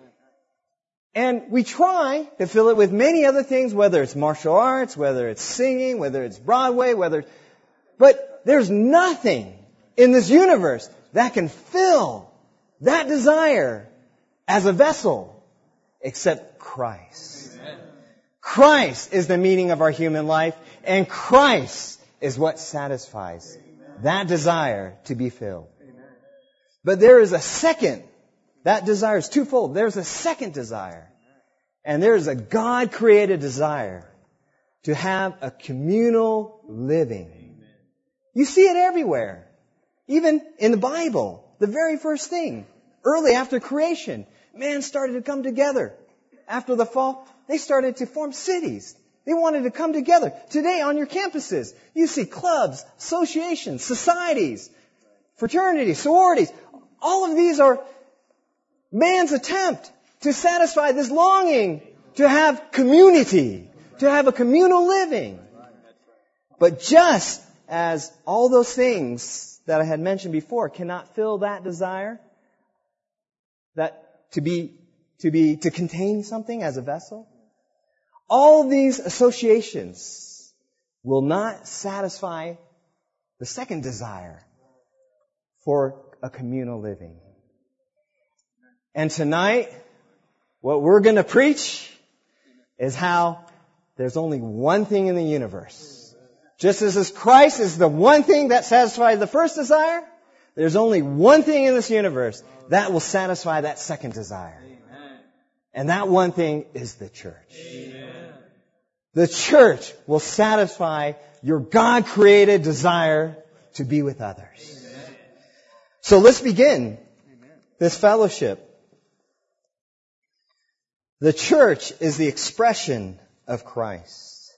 And we try to fill it with many other things, whether it's martial arts, whether it's singing, whether it's Broadway, whether... But there's nothing in this universe that can fill that desire as a vessel except Christ. Amen. Christ is the meaning of our human life, and Christ is what satisfies Amen. That desire to be filled. Amen. But there is a second. That desire is twofold. There's a second desire. And there's a God-created desire to have a communal living. Amen. You see it everywhere. Even in the Bible. The very first thing. Early after creation, man started to come together. After the fall, they started to form cities. They wanted to come together. Today on your campuses, you see clubs, associations, societies, fraternities, sororities. All of these are man's attempt to satisfy this longing to have community, to have a communal living. But just as all those things that I had mentioned before cannot fill that desire, that to be, to be, to contain something as a vessel, all these associations will not satisfy the second desire for a communal living. And tonight, what we're going to preach is how there's only one thing in the universe. Just as as Christ is the one thing that satisfies the first desire, there's only one thing in this universe that will satisfy that second desire. And that one thing is the church. The church will satisfy your God-created desire to be with others. So let's begin this fellowship. The church is the expression of Christ.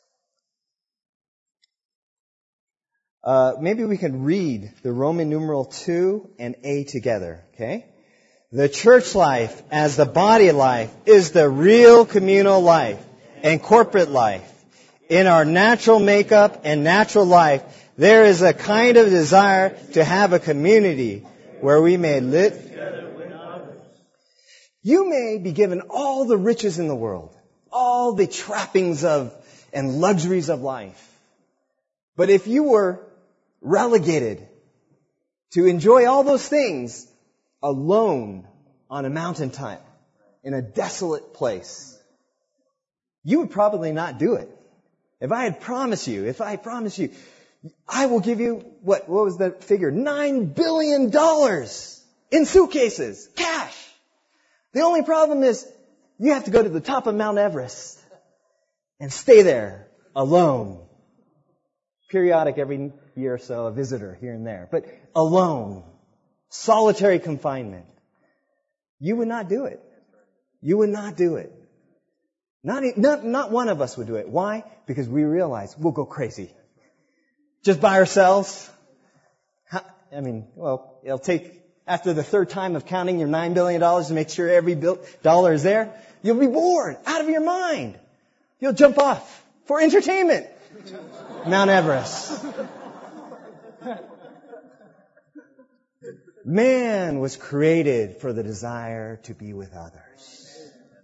Uh, maybe we can read the Roman numeral two and A together, okay? The church life as the body life is the real communal life and corporate life. In our natural makeup and natural life, there is a kind of desire to have a community where we may live. You may be given all the riches in the world, all the trappings of and luxuries of life. But if you were relegated to enjoy all those things alone on a mountaintop in a desolate place, you would probably not do it. If I had promised you, if I promised you, I will give you, what, what was that figure? Nine billion dollars in suitcases, cash. The only problem is you have to go to the top of Mount Everest and stay there alone. Periodic every year or so, a visitor here and there, but alone. Solitary confinement. You would not do it. You would not do it. Not, not, not one of us would do it. Why? Because we realize we'll go crazy. Just by ourselves. I mean, well, it'll take, after the third time of counting your nine billion dollars to make sure every dollar is there, you'll be bored, out of your mind. You'll jump off for entertainment. Mount Everest. Man was created for the desire to be with others.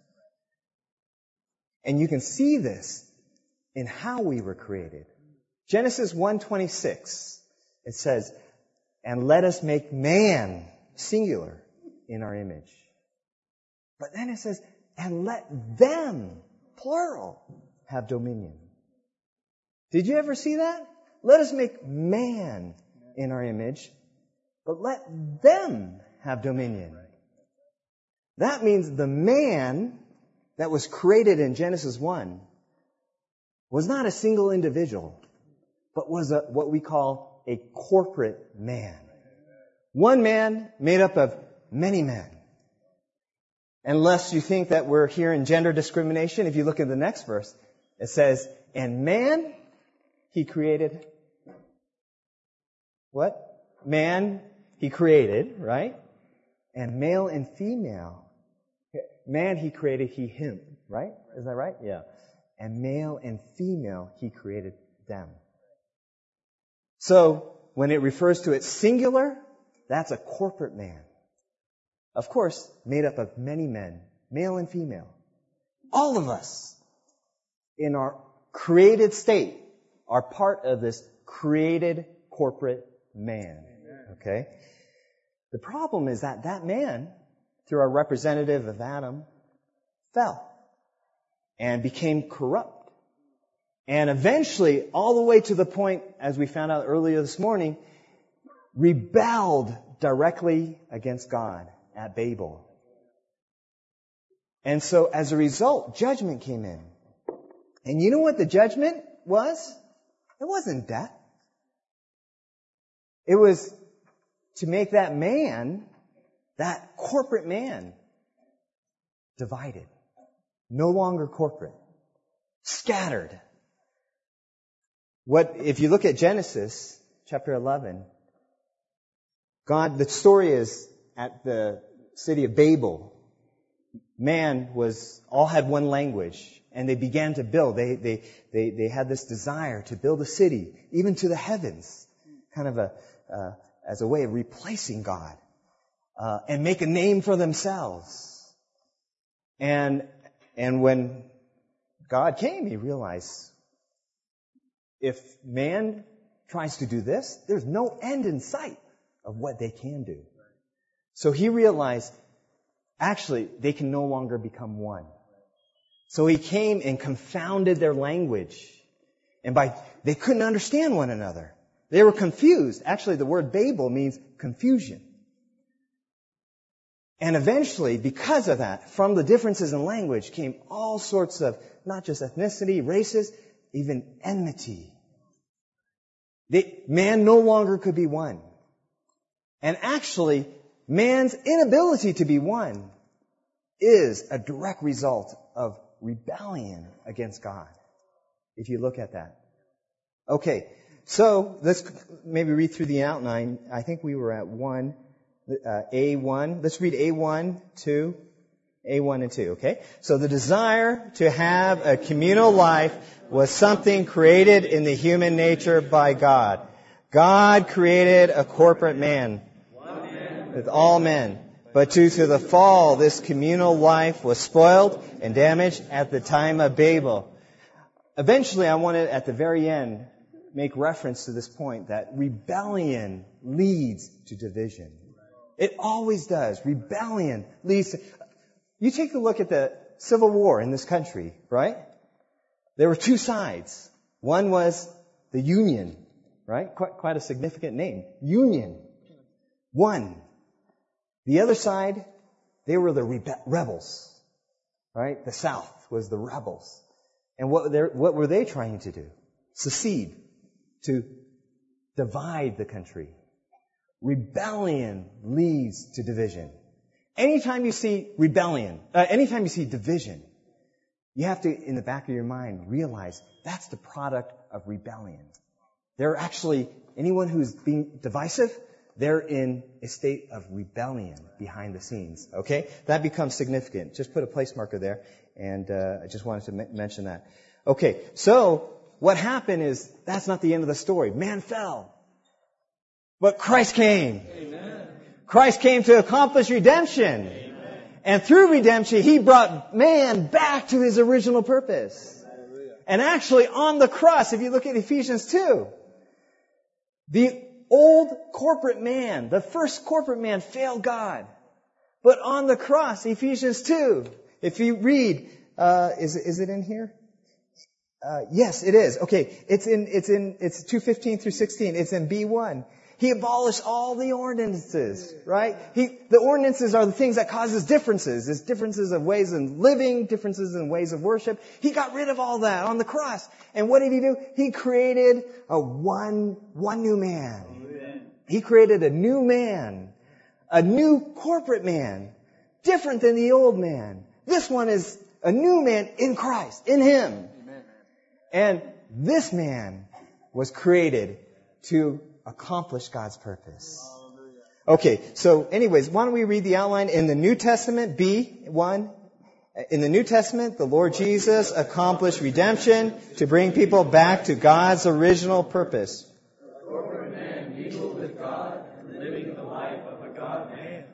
And you can see this in how we were created. Genesis one twenty-six, it says, and let us make man, singular, in our image. But then it says, and let them, plural, have dominion. Did you ever see that? Let us make man in our image, but let them have dominion. That means the man that was created in Genesis one was not a single individual, but was a, what we call a corporate man. One man made up of many men. Unless you think that we're here in gender discrimination, if you look at the next verse, it says, and man he created what? Man he created, right? And male and female. Man he created, he, him, right? Is that right? Yeah. And male and female he created them. So, when it refers to it singular, that's a corporate man. Of course, made up of many men, male and female. All of us, in our created state, are part of this created corporate man. Okay? The problem is that that man, through our representative of Adam, fell and became corrupt. And eventually, all the way to the point, as we found out earlier this morning, rebelled directly against God at Babel. And so, as a result, judgment came in. And you know what the judgment was? It wasn't death. It was to make that man, that corporate man, divided. No longer corporate. Scattered. What, if you look at Genesis chapter eleven, God, the story is at the city of Babel. Man was, all had one language, and they began to build. They, they, they, they had this desire to build a city, even to the heavens, kind of a, uh, as a way of replacing God, uh, and make a name for themselves. And, and when God came, he realized, if man tries to do this, there's no end in sight of what they can do. So he realized, actually, they can no longer become one. So he came and confounded their language. And by, they couldn't understand one another. They were confused. Actually, the word Babel means confusion. And eventually, because of that, from the differences in language came all sorts of, not just ethnicity, races, even enmity. They, man no longer could be one. And actually, man's inability to be one is a direct result of rebellion against God. If you look at that. Okay, so let's maybe read through the outline. I think we were at one, uh, A one. Let's read A one, two, A one and two, okay? So the desire to have a communal life was something created in the human nature by God. God created a corporate man with all men. But due to the fall, this communal life was spoiled and damaged at the time of Babel. Eventually, I want to, at the very end, make reference to this point that rebellion leads to division. It always does. Rebellion leads to... You take a look at the Civil War in this country, right? There were two sides. One was the Union, right? Quite, quite a significant name. Union. One. The other side, they were the rebe- rebels, right? The South was the rebels. And what, what were they trying to do? Secede. To divide the country. Rebellion leads to division. Anytime you see rebellion, uh, anytime you see division, you have to, in the back of your mind, realize that's the product of rebellion. They're actually, anyone who's being divisive, they're in a state of rebellion behind the scenes. Okay? That becomes significant. Just put a place marker there, and uh, I just wanted to m- mention that. Okay, so what happened is, that's not the end of the story. Man fell. But Christ came. Amen. Christ came to accomplish redemption. Amen. And through redemption, He brought man back to his original purpose. Hallelujah. And actually, on the cross, if you look at Ephesians two, the old corporate man, the first corporate man, failed God. But on the cross, Ephesians two, if you read, uh, is, is it in here? Uh, yes, it is. Okay, it's in, it's in, it's two fifteen through sixteen. It's in B one. He abolished all the ordinances, right? He, the ordinances are the things that causes differences. There's differences of ways in living, differences in ways of worship. He got rid of all that on the cross. And what did He do? He created a one, one new man. He created a new man, a new corporate man, different than the old man. This one is a new man in Christ, in Him. And this man was created to accomplish God's purpose. Okay, so anyways, why don't we read the outline in the New Testament, B, one. In the New Testament, the Lord Jesus accomplished redemption to bring people back to God's original purpose. A corporate man mingled with God and living the life of a God-man.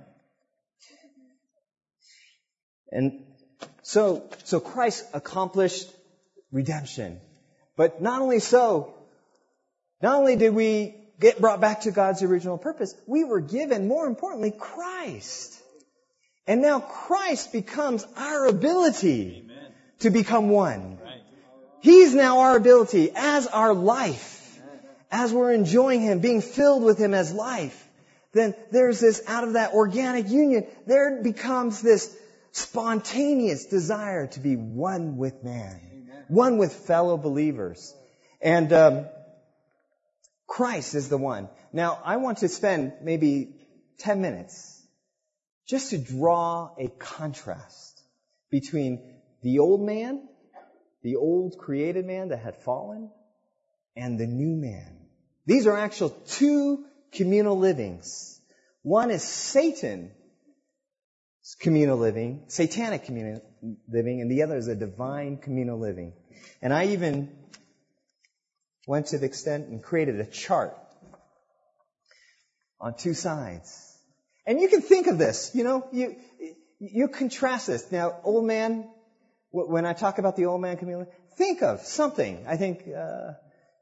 And so, so Christ accomplished redemption. But not only so, not only did we get brought back to God's original purpose, we were given, more importantly, Christ. And now Christ becomes our ability Amen. To become one. Right. He's now our ability as our life. As we're enjoying Him, being filled with Him as life. Then there's this, out of that organic union, there becomes this spontaneous desire to be one with man. Amen. One with fellow believers. And um, Christ is the one. Now, I want to spend maybe ten minutes just to draw a contrast between the old man, the old created man that had fallen, and the new man. These are actual two communal livings. One is Satan's communal living, satanic communal living, and the other is a divine communal living. And I even went to the extent and created a chart on two sides. And you can think of this, you know, you you contrast this. Now, old man, when I talk about the old man community, think of something. I think uh,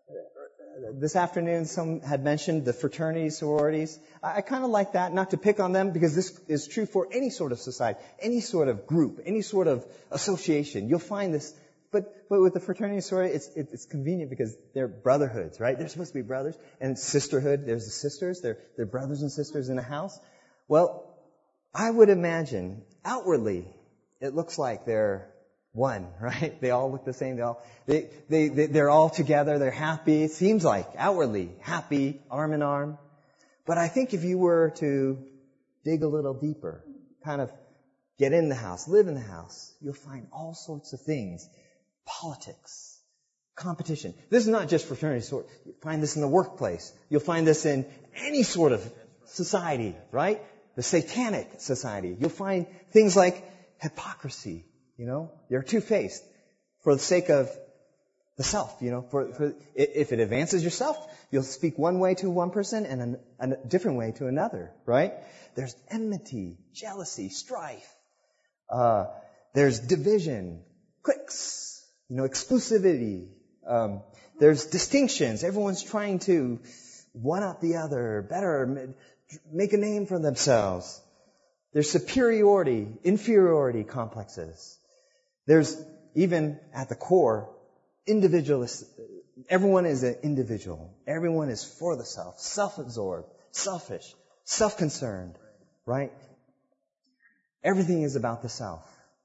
this afternoon some had mentioned the fraternities, sororities. I, I kind of like that, not to pick on them, because this is true for any sort of society, any sort of group, any sort of association. You'll find this. But but with the fraternity sorority, it's it, it's convenient because they're brotherhoods, right? They're supposed to be brothers. And sisterhood, there's the sisters. They're they're brothers and sisters in a house. Well, I would imagine outwardly it looks like they're one, right? They all look the same. They all they they, they they're all together. They're happy. It seems like outwardly happy, arm in arm. But I think if you were to dig a little deeper, kind of get in the house, live in the house, you'll find all sorts of things. Politics, competition. This is not just fraternity sort. You'll find this in the workplace. You'll find this in any sort of society, right? The satanic society. You'll find things like hypocrisy, you know. They're two-faced for the sake of the self, you know. For, for if it advances yourself, you'll speak one way to one person and a, a different way to another, right? There's enmity, jealousy, strife. Uh, there's division, cliques. You know, exclusivity. Um, there's distinctions. Everyone's trying to one up the other, better, make a name for themselves. There's superiority, inferiority complexes. There's, even at the core, individualist. Everyone is an individual. Everyone is for the self, self-absorbed, selfish, self-concerned, right? Everything is about the self.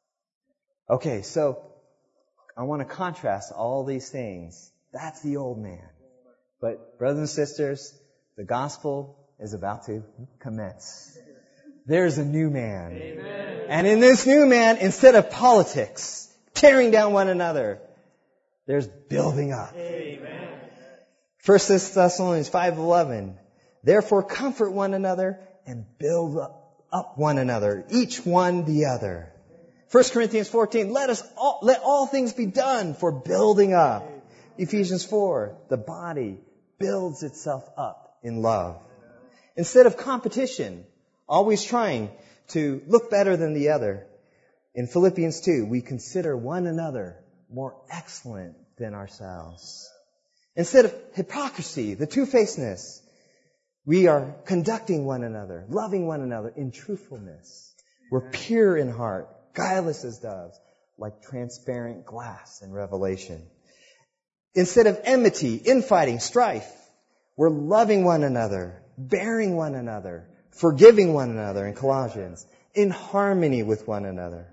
Okay, so I want to contrast all these things. That's the old man. But brothers and sisters, the gospel is about to commence. There's a new man. Amen. And in this new man, instead of politics, tearing down one another, there's building up. Amen. First Thessalonians five eleven. Therefore comfort one another and build up one another, each one the other. First Corinthians fourteen, let us all, let all things be done for building up. Ephesians four, the body builds itself up in love. Instead of competition, always trying to look better than the other, in Philippians two, we consider one another more excellent than ourselves. Instead of hypocrisy, the two-facedness, we are conducting one another, loving one another in truthfulness. We're pure in heart, guileless as doves, like transparent glass in Revelation. Instead of enmity, infighting, strife, we're loving one another, bearing one another, forgiving one another in Colossians, in harmony with one another.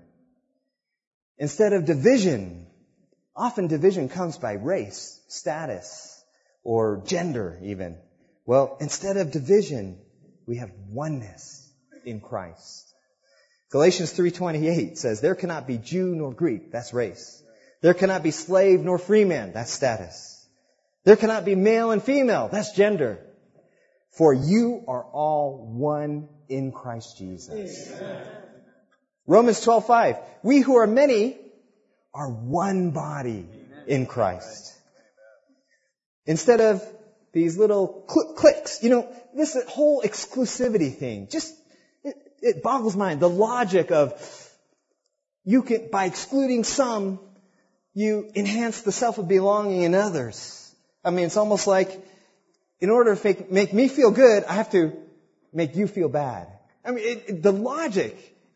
Instead of division, often division comes by race, status, or gender even. Well, instead of division, we have oneness in Christ. Galatians three twenty-eight says, there cannot be Jew nor Greek, that's race. There cannot be slave nor free man, that's status. There cannot be male and female, that's gender. For you are all one in Christ Jesus. Amen. Romans twelve five. We who are many are one body in Christ. Instead of these little cl- clicks, you know, this whole exclusivity thing, just, it, it boggles my mind. The logic of, you can, by excluding some, you enhance the self of belonging in others. I mean, it's almost like, in order to make, make me feel good, I have to make you feel bad. I mean, it, it, the logic,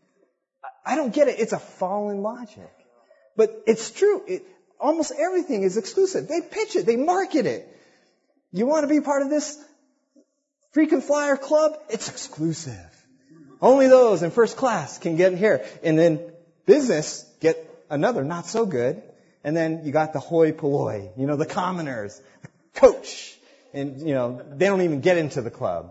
I don't get it. It's a fallen logic. But it's true. It, almost everything is exclusive. They pitch it. They market it. You want to be part of this frequent flyer club? It's exclusive. Only those in first class can get in here. And then business get another not so good. And then you got the hoi polloi, you know, the commoners, the coach. And, you know, they don't even get into the club.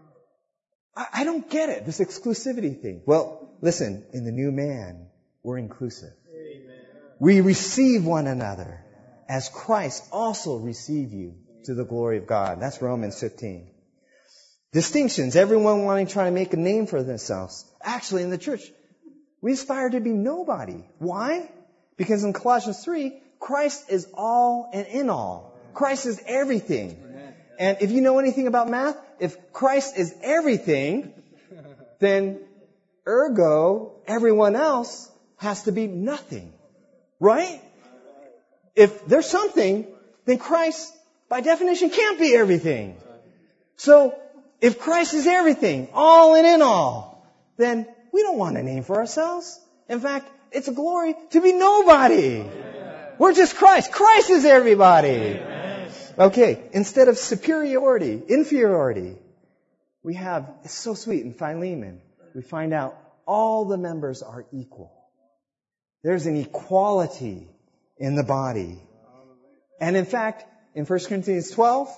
I, I don't get it, this exclusivity thing. Well, listen, in the new man, we're inclusive. Amen. We receive one another as Christ also received you to the glory of God. That's Romans fifteen. Distinctions. Everyone wanting to try to make a name for themselves. Actually, in the church, we aspire to be nobody. Why? Because in Colossians three, Christ is all and in all. Christ is everything. And if you know anything about math, if Christ is everything, then ergo, everyone else has to be nothing. Right? If there's something, then Christ, by definition, can't be everything. So, if Christ is everything, all and in all, then we don't want a name for ourselves. In fact, it's a glory to be nobody. We're just Christ. Christ is everybody. Okay, instead of superiority, inferiority, we have, it's so sweet in Philemon, we find out all the members are equal. There's an equality in the body. And in fact, in First Corinthians twelve,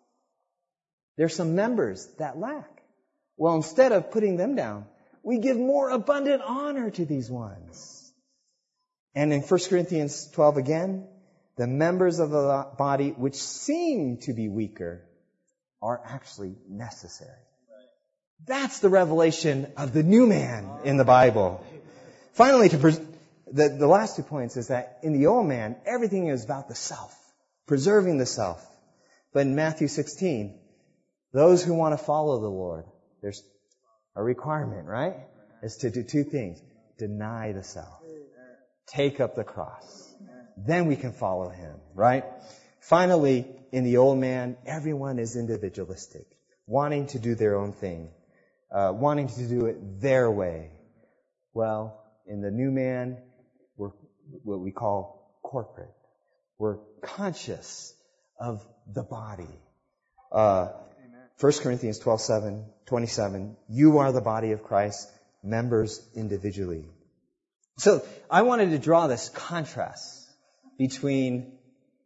there's some members that lack. Well, instead of putting them down, we give more abundant honor to these ones. And in First Corinthians twelve again, the members of the body which seem to be weaker are actually necessary. That's the revelation of the new man in the Bible. Finally, to pres- the, the last two points is that in the old man, everything is about the self, preserving the self. But in Matthew sixteen, those who want to follow the Lord, there's a requirement, right? Is to do two things. Deny the self. Take up the cross. Then we can follow Him, right? Finally, in the old man, everyone is individualistic, wanting to do their own thing, uh, wanting to do it their way. Well, in the new man, we're what we call corporate. We're conscious of the body. Uh, First Corinthians twelve seven, twenty-seven, you are the body of Christ, members individually. So, I wanted to draw this contrast between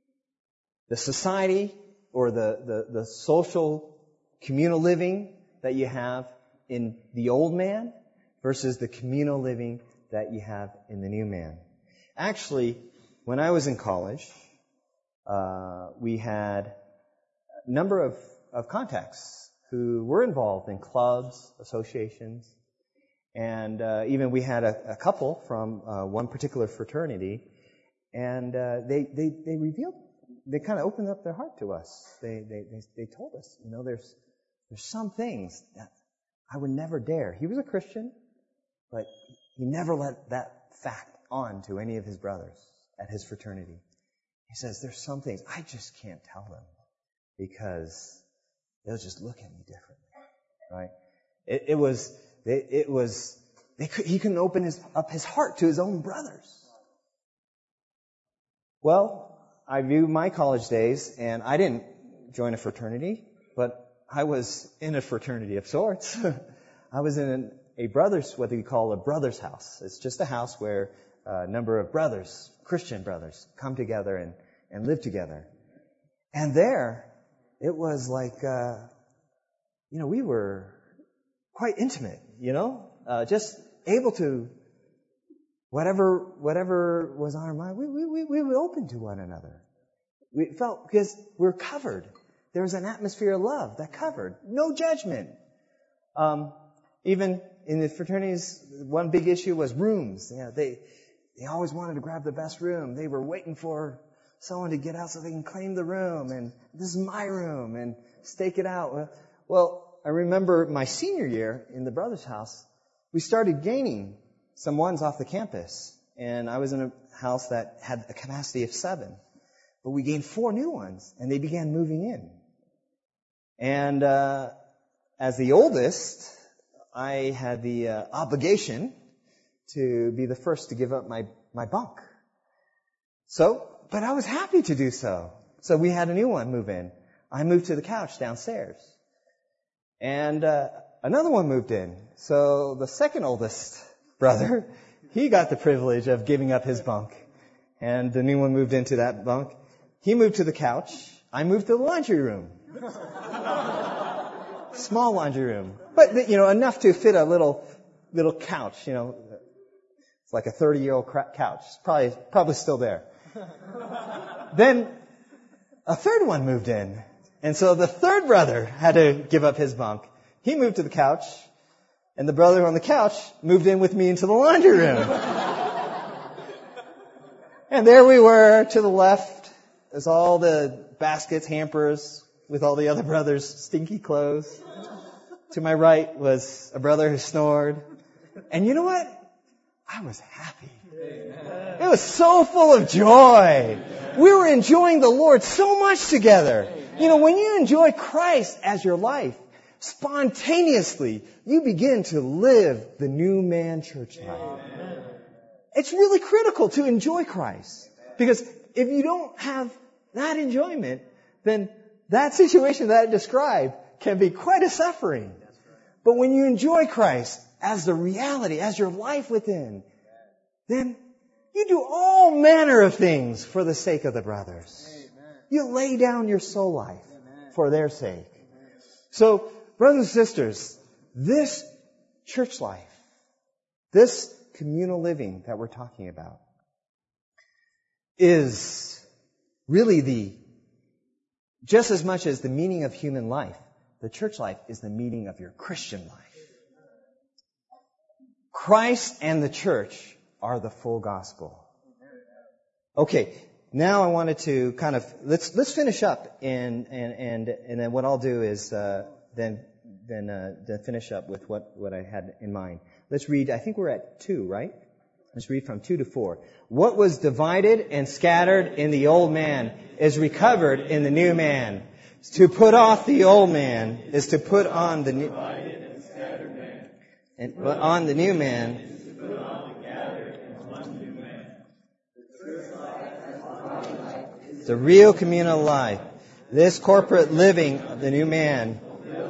the society or the, the, the social communal living that you have in the old man versus the communal living that you have in the new man. Actually, when I was in college, uh, we had a number of, of contacts who were involved in clubs, associations, and uh, even we had a, a couple from uh, one particular fraternity. And uh, they, they, they revealed, they kind of opened up their heart to us. They, they, they, they told us, you know, there's, there's some things that I would never dare. He was a Christian, but he never let that fact on to any of his brothers at his fraternity. He says, there's some things I just can't tell them because they'll just look at me differently, right? It, it was, it, it was, they could, he couldn't open his, up his heart to his own brothers. Well, I view my college days, and I didn't join a fraternity, but I was in a fraternity of sorts. I was in a brother's, what we call a brother's house. It's just a house where a number of brothers, Christian brothers, come together and, and live together. And there, it was like, uh, you know, we were quite intimate, you know, uh, just able to Whatever, whatever was on our mind, we, we, we were open to one another. We felt, because we're covered. there was an atmosphere of love that covered. No judgment. Um, even in the fraternities, one big issue was rooms. You know, they, they always wanted to grab the best room. They were waiting for someone to get out so they can claim the room. And this is my room and stake it out. Well, I remember my senior year in the Brothers' House, we started gaining some ones off the campus. And I was in a house that had a capacity of seven. But we gained four new ones, and they began moving in. And uh, as the oldest, I had the uh, obligation to be the first to give up my, my bunk. So, but I was happy to do so. So we had a new one move in. I moved to the couch downstairs. And uh, another one moved in. So the second oldest brother, he got the privilege of giving up his bunk. And the new one moved into that bunk. He moved to the couch. I moved to the laundry room. Small laundry room. But, you know, enough to fit a little, little couch, you know. It's like a thirty-year-old couch. It's probably, probably still there. Then a third one moved in. And so the third brother had to give up his bunk. He moved to the couch. And the brother on the couch moved in with me into the laundry room. And there we were to the left. There's all the baskets, hampers, with all the other brothers' stinky clothes. To my right was a brother who snored. And you know what? I was happy. It was so full of joy. We were enjoying the Lord so much together. You know, when you enjoy Christ as your life, spontaneously, you begin to live the new man church life. It's really critical to enjoy Christ. Because if you don't have that enjoyment, then that situation that I described can be quite a suffering. But when you enjoy Christ as the reality, as your life within, then you do all manner of things for the sake of the brothers. You lay down your soul life for their sake. So, brothers and sisters, this church life, this communal living that we're talking about, is really the, just as much as the meaning of human life, the church life is the meaning of your Christian life. Christ and the church are the full gospel. Okay, now I wanted to kind of, let's let's finish up, and and and, and then what I'll do is uh, then then uh, then finish up with what, what I had in mind. Let's read, I think we're at two, right? Let's read from two to four. What was divided and scattered in the old man is recovered in the new man. To put off the old man is to put on the new, and on the new man. The real communal life. This corporate living of the new man.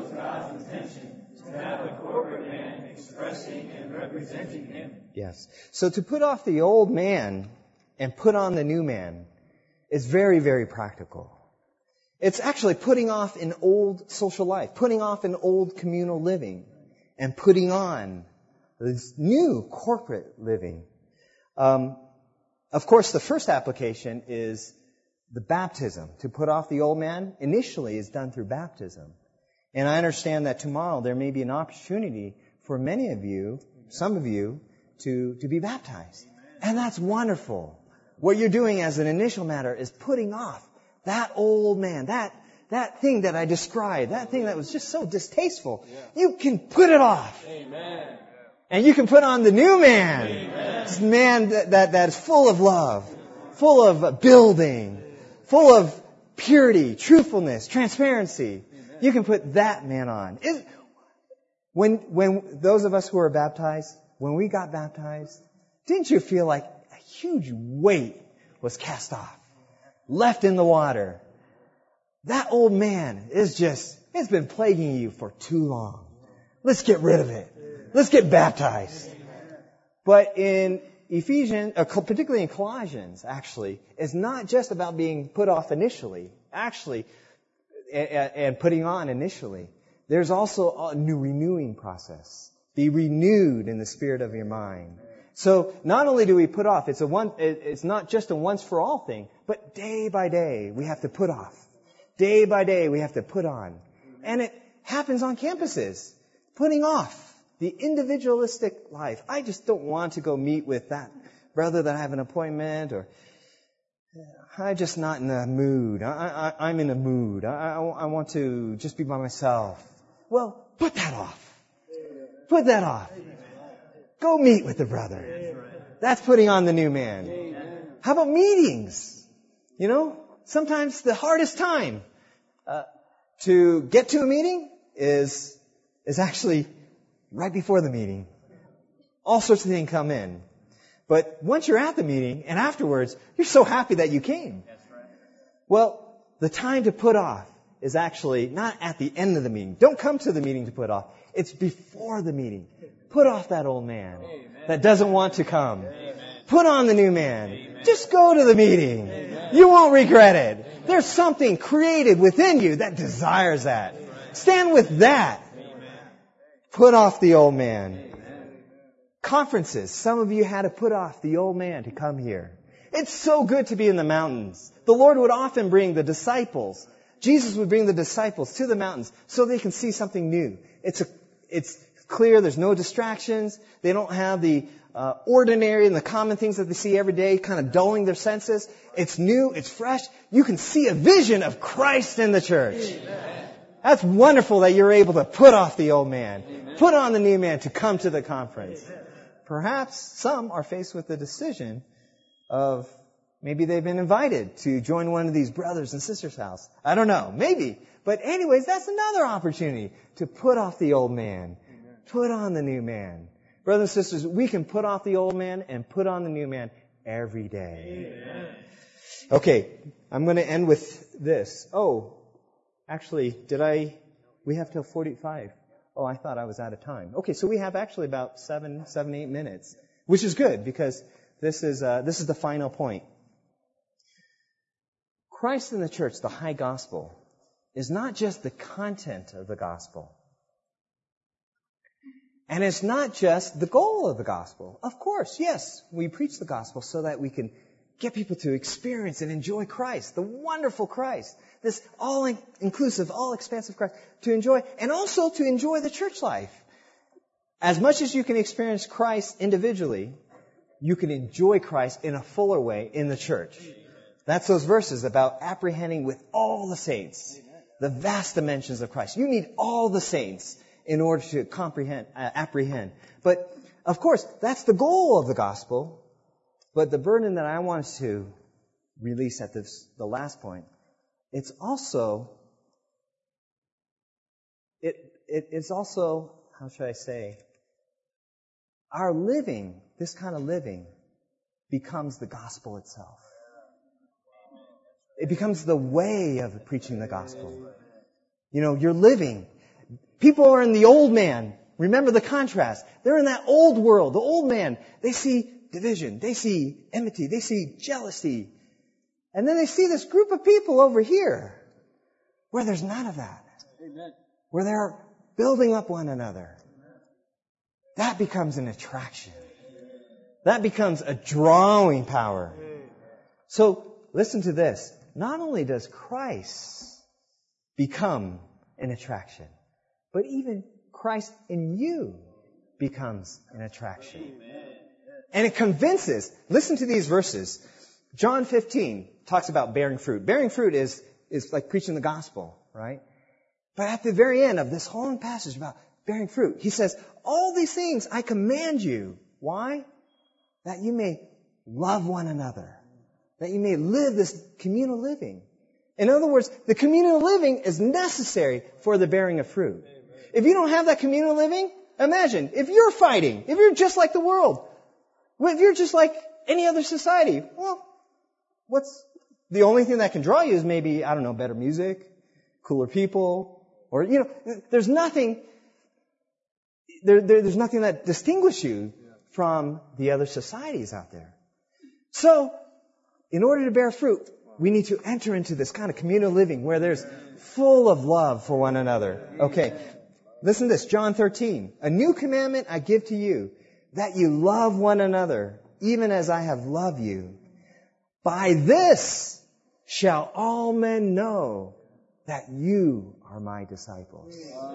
Yes. So to put off the old man and put on the new man is very, very practical. It's actually putting off an old social life, putting off an old communal living, and putting on this new corporate living. Um, of course, the first application is the baptism. To put off the old man initially is done through baptism. And I understand that tomorrow there may be an opportunity for many of you, some of you, to, to be baptized. And that's wonderful. What you're doing as an initial matter is putting off that old man, that, that thing that I described, that thing that was just so distasteful. You can put it off. Amen. And you can put on the new man. Amen. This man that, that, that is full of love, full of building, full of purity, truthfulness, transparency. Amen. You can put that man on. It, when, when those of us who are baptized, when we got baptized, didn't you feel like a huge weight was cast off, left in the water? That old man is just, it's been plaguing you for too long. Let's get rid of it. Let's get baptized. But in Ephesians, particularly in Colossians, actually, it's not just about being put off initially, actually, and putting on initially. There's also a new renewing process. Be renewed in the spirit of your mind. So not only do we put off, it's a one, it's not just a once for all thing, but day by day we have to put off Day by day, we have to put on. And it happens on campuses. Putting off the individualistic life. I just don't want to go meet with that brother that I have an appointment, or I'm just not in the mood. I, I, I'm in a mood. I, I, I want to just be by myself. Well, put that off. Put that off. Go meet with the brother. That's putting on the new man. How about meetings? You know, sometimes the hardest time uh, to get to a meeting is is actually right before the meeting. All sorts of things come in. But once you're at the meeting and afterwards, you're so happy that you came. Well, the time to put off is actually not at the end of the meeting. Don't come to the meeting to put off. It's before the meeting. Put off that old man that doesn't want to come. Put on the new man. Just go to the meeting. You won't regret it. There's something created within you that desires that. Stand with that. Put off the old man. Conferences. Some of you had to put off the old man to come here. It's so good to be in the mountains. The Lord would often bring the disciples. Jesus would bring the disciples to the mountains so they can see something new. It's a, it's clear. There's no distractions. They don't have the uh, ordinary and the common things that they see every day kind of dulling their senses. It's new. It's fresh. You can see a vision of Christ in the church. Amen. That's wonderful that you're able to put off the old man. Amen. Put on the new man to come to the conference. Amen. Perhaps some are faced with the decision of maybe they've been invited to join one of these brothers and sisters' house. I don't know. Maybe. But anyways, that's another opportunity to put off the old man. Amen. Put on the new man. Brothers and sisters, we can put off the old man and put on the new man every day. Amen. Okay, I'm going to end with this. Oh, actually, did I... We have till forty-five. Oh, I thought I was out of time. Okay, so we have actually about seven, seven, eight minutes, which is good because this is uh, this is the final point. Christ in the church, the high gospel, is not just the content of the gospel. And it's not just the goal of the gospel. Of course, yes, we preach the gospel so that we can get people to experience and enjoy Christ, the wonderful Christ, this all-inclusive, all-expansive Christ, to enjoy, and also to enjoy the church life. As much as you can experience Christ individually, you can enjoy Christ in a fuller way in the church. That's those verses about apprehending with all the saints the vast dimensions of Christ. You need all the saints in order to comprehend, uh, apprehend. But, of course, that's the goal of the gospel. But the burden that I want to release at this, the last point, it's also, it, it it's also, how should I say, our living, this kind of living, becomes the gospel itself. It becomes the way of preaching the gospel. You know, you're living. People are in the old man. Remember the contrast. They're in that old world, the old man. They see division. They see enmity. They see jealousy. And then they see this group of people over here where there's none of that. Amen. Where they're building up one another. That becomes an attraction. That becomes a drawing power. So, listen to this. Not only does Christ become an attraction, but even Christ in you becomes an attraction. Amen. And it convinces. Listen to these verses. John fifteen talks about bearing fruit. Bearing fruit is, is like preaching the gospel, right? But at the very end of this whole passage about bearing fruit, he says, all these things I command you. Why? That you may love one another. That you may live this communal living. In other words, the communal living is necessary for the bearing of fruit. Amen. If you don't have that communal living, imagine, if you're fighting, if you're just like the world, if you're just like any other society, well, what's the only thing that can draw you is maybe, I don't know, better music, cooler people, or, you know, there's nothing, there, there there's nothing that distinguishes you from the other societies out there. So, in order to bear fruit, we need to enter into this kind of communal living where there's full of love for one another. Okay, listen to this, John thirteen. A new commandment I give to you, that you love one another, even as I have loved you. By this shall all men know that you are my disciples.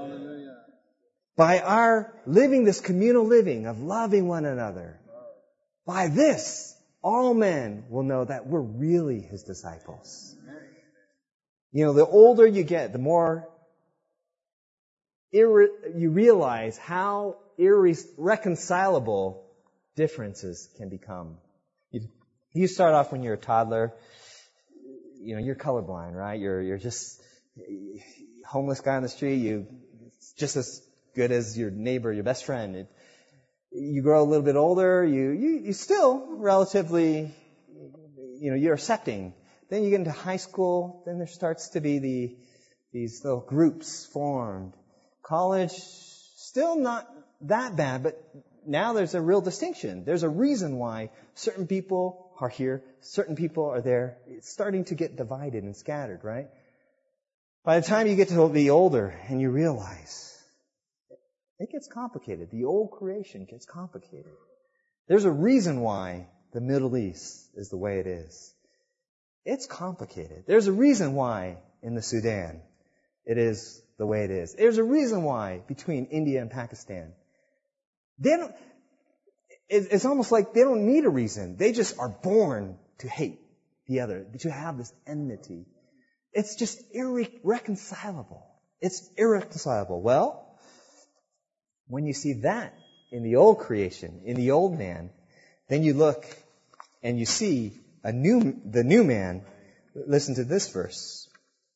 By our living this communal living of loving one another, by this, all men will know that we're really His disciples. You know, the older you get, the more irre- you realize how irreconcilable differences can become. You, you start off when you're a toddler, you know, you're colorblind, right? You're you're just homeless guy on the street. You just as good as your neighbor, your best friend. It, you grow a little bit older, you, you you still relatively, you know, you're accepting. Then you get into high school. Then there starts to be the these little groups formed. College, still not that bad, but now there's a real distinction. There's a reason why certain people are here, certain people are there. It's starting to get divided and scattered, right? By the time you get to be older and you realize it gets complicated. The old creation gets complicated. There's a reason why the Middle East is the way it is. It's complicated. There's a reason why in the Sudan it is the way it is. There's a reason why between India and Pakistan. They don't, it's almost like they don't need a reason. They just are born to hate the other, to have this enmity. It's just irreconcilable. It's irreconcilable. Well, when you see that in the old creation, in the old man, then you look and you see a new, the new man. Listen to this verse.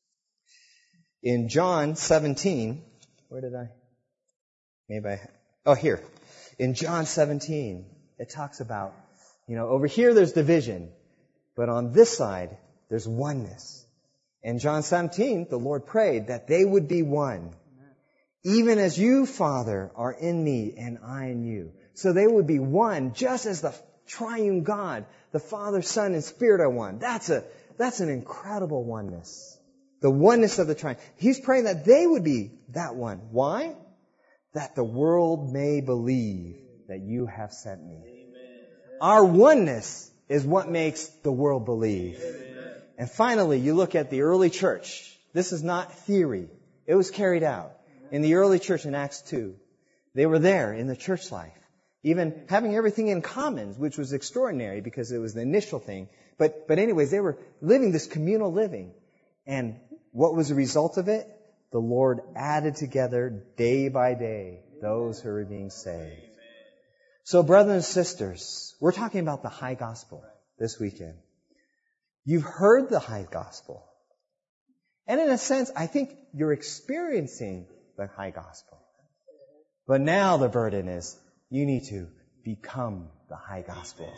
In John seventeen, where did I? Maybe I, oh, here. In John seventeen, it talks about, you know, over here there's division, but on this side there's oneness. In John seventeen, the Lord prayed that they would be one. Even as you, Father, are in me and I in you. So they would be one, just as the triune God, the Father, Son, and Spirit are one. That's a, that's an incredible oneness. The oneness of the triune. He's praying that they would be that one. Why? That the world may believe that you have sent me. Amen. Our oneness is what makes the world believe. Amen. And finally, you look at the early church. This is not theory. It was carried out. In the early church in Acts two, they were there in the church life, even having everything in common, which was extraordinary because it was the initial thing. But, but anyways, they were living this communal living. And what was the result of it? The Lord added together day by day those who were being saved. So brothers and sisters, we're talking about the high gospel this weekend. You've heard the high gospel. And in a sense, I think you're experiencing the high gospel. But now the burden is you need to become the high gospel.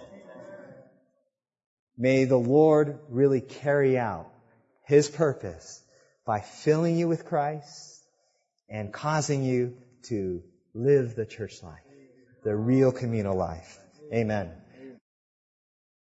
May the Lord really carry out His purpose by filling you with Christ and causing you to live the church life, the real communal life. Amen.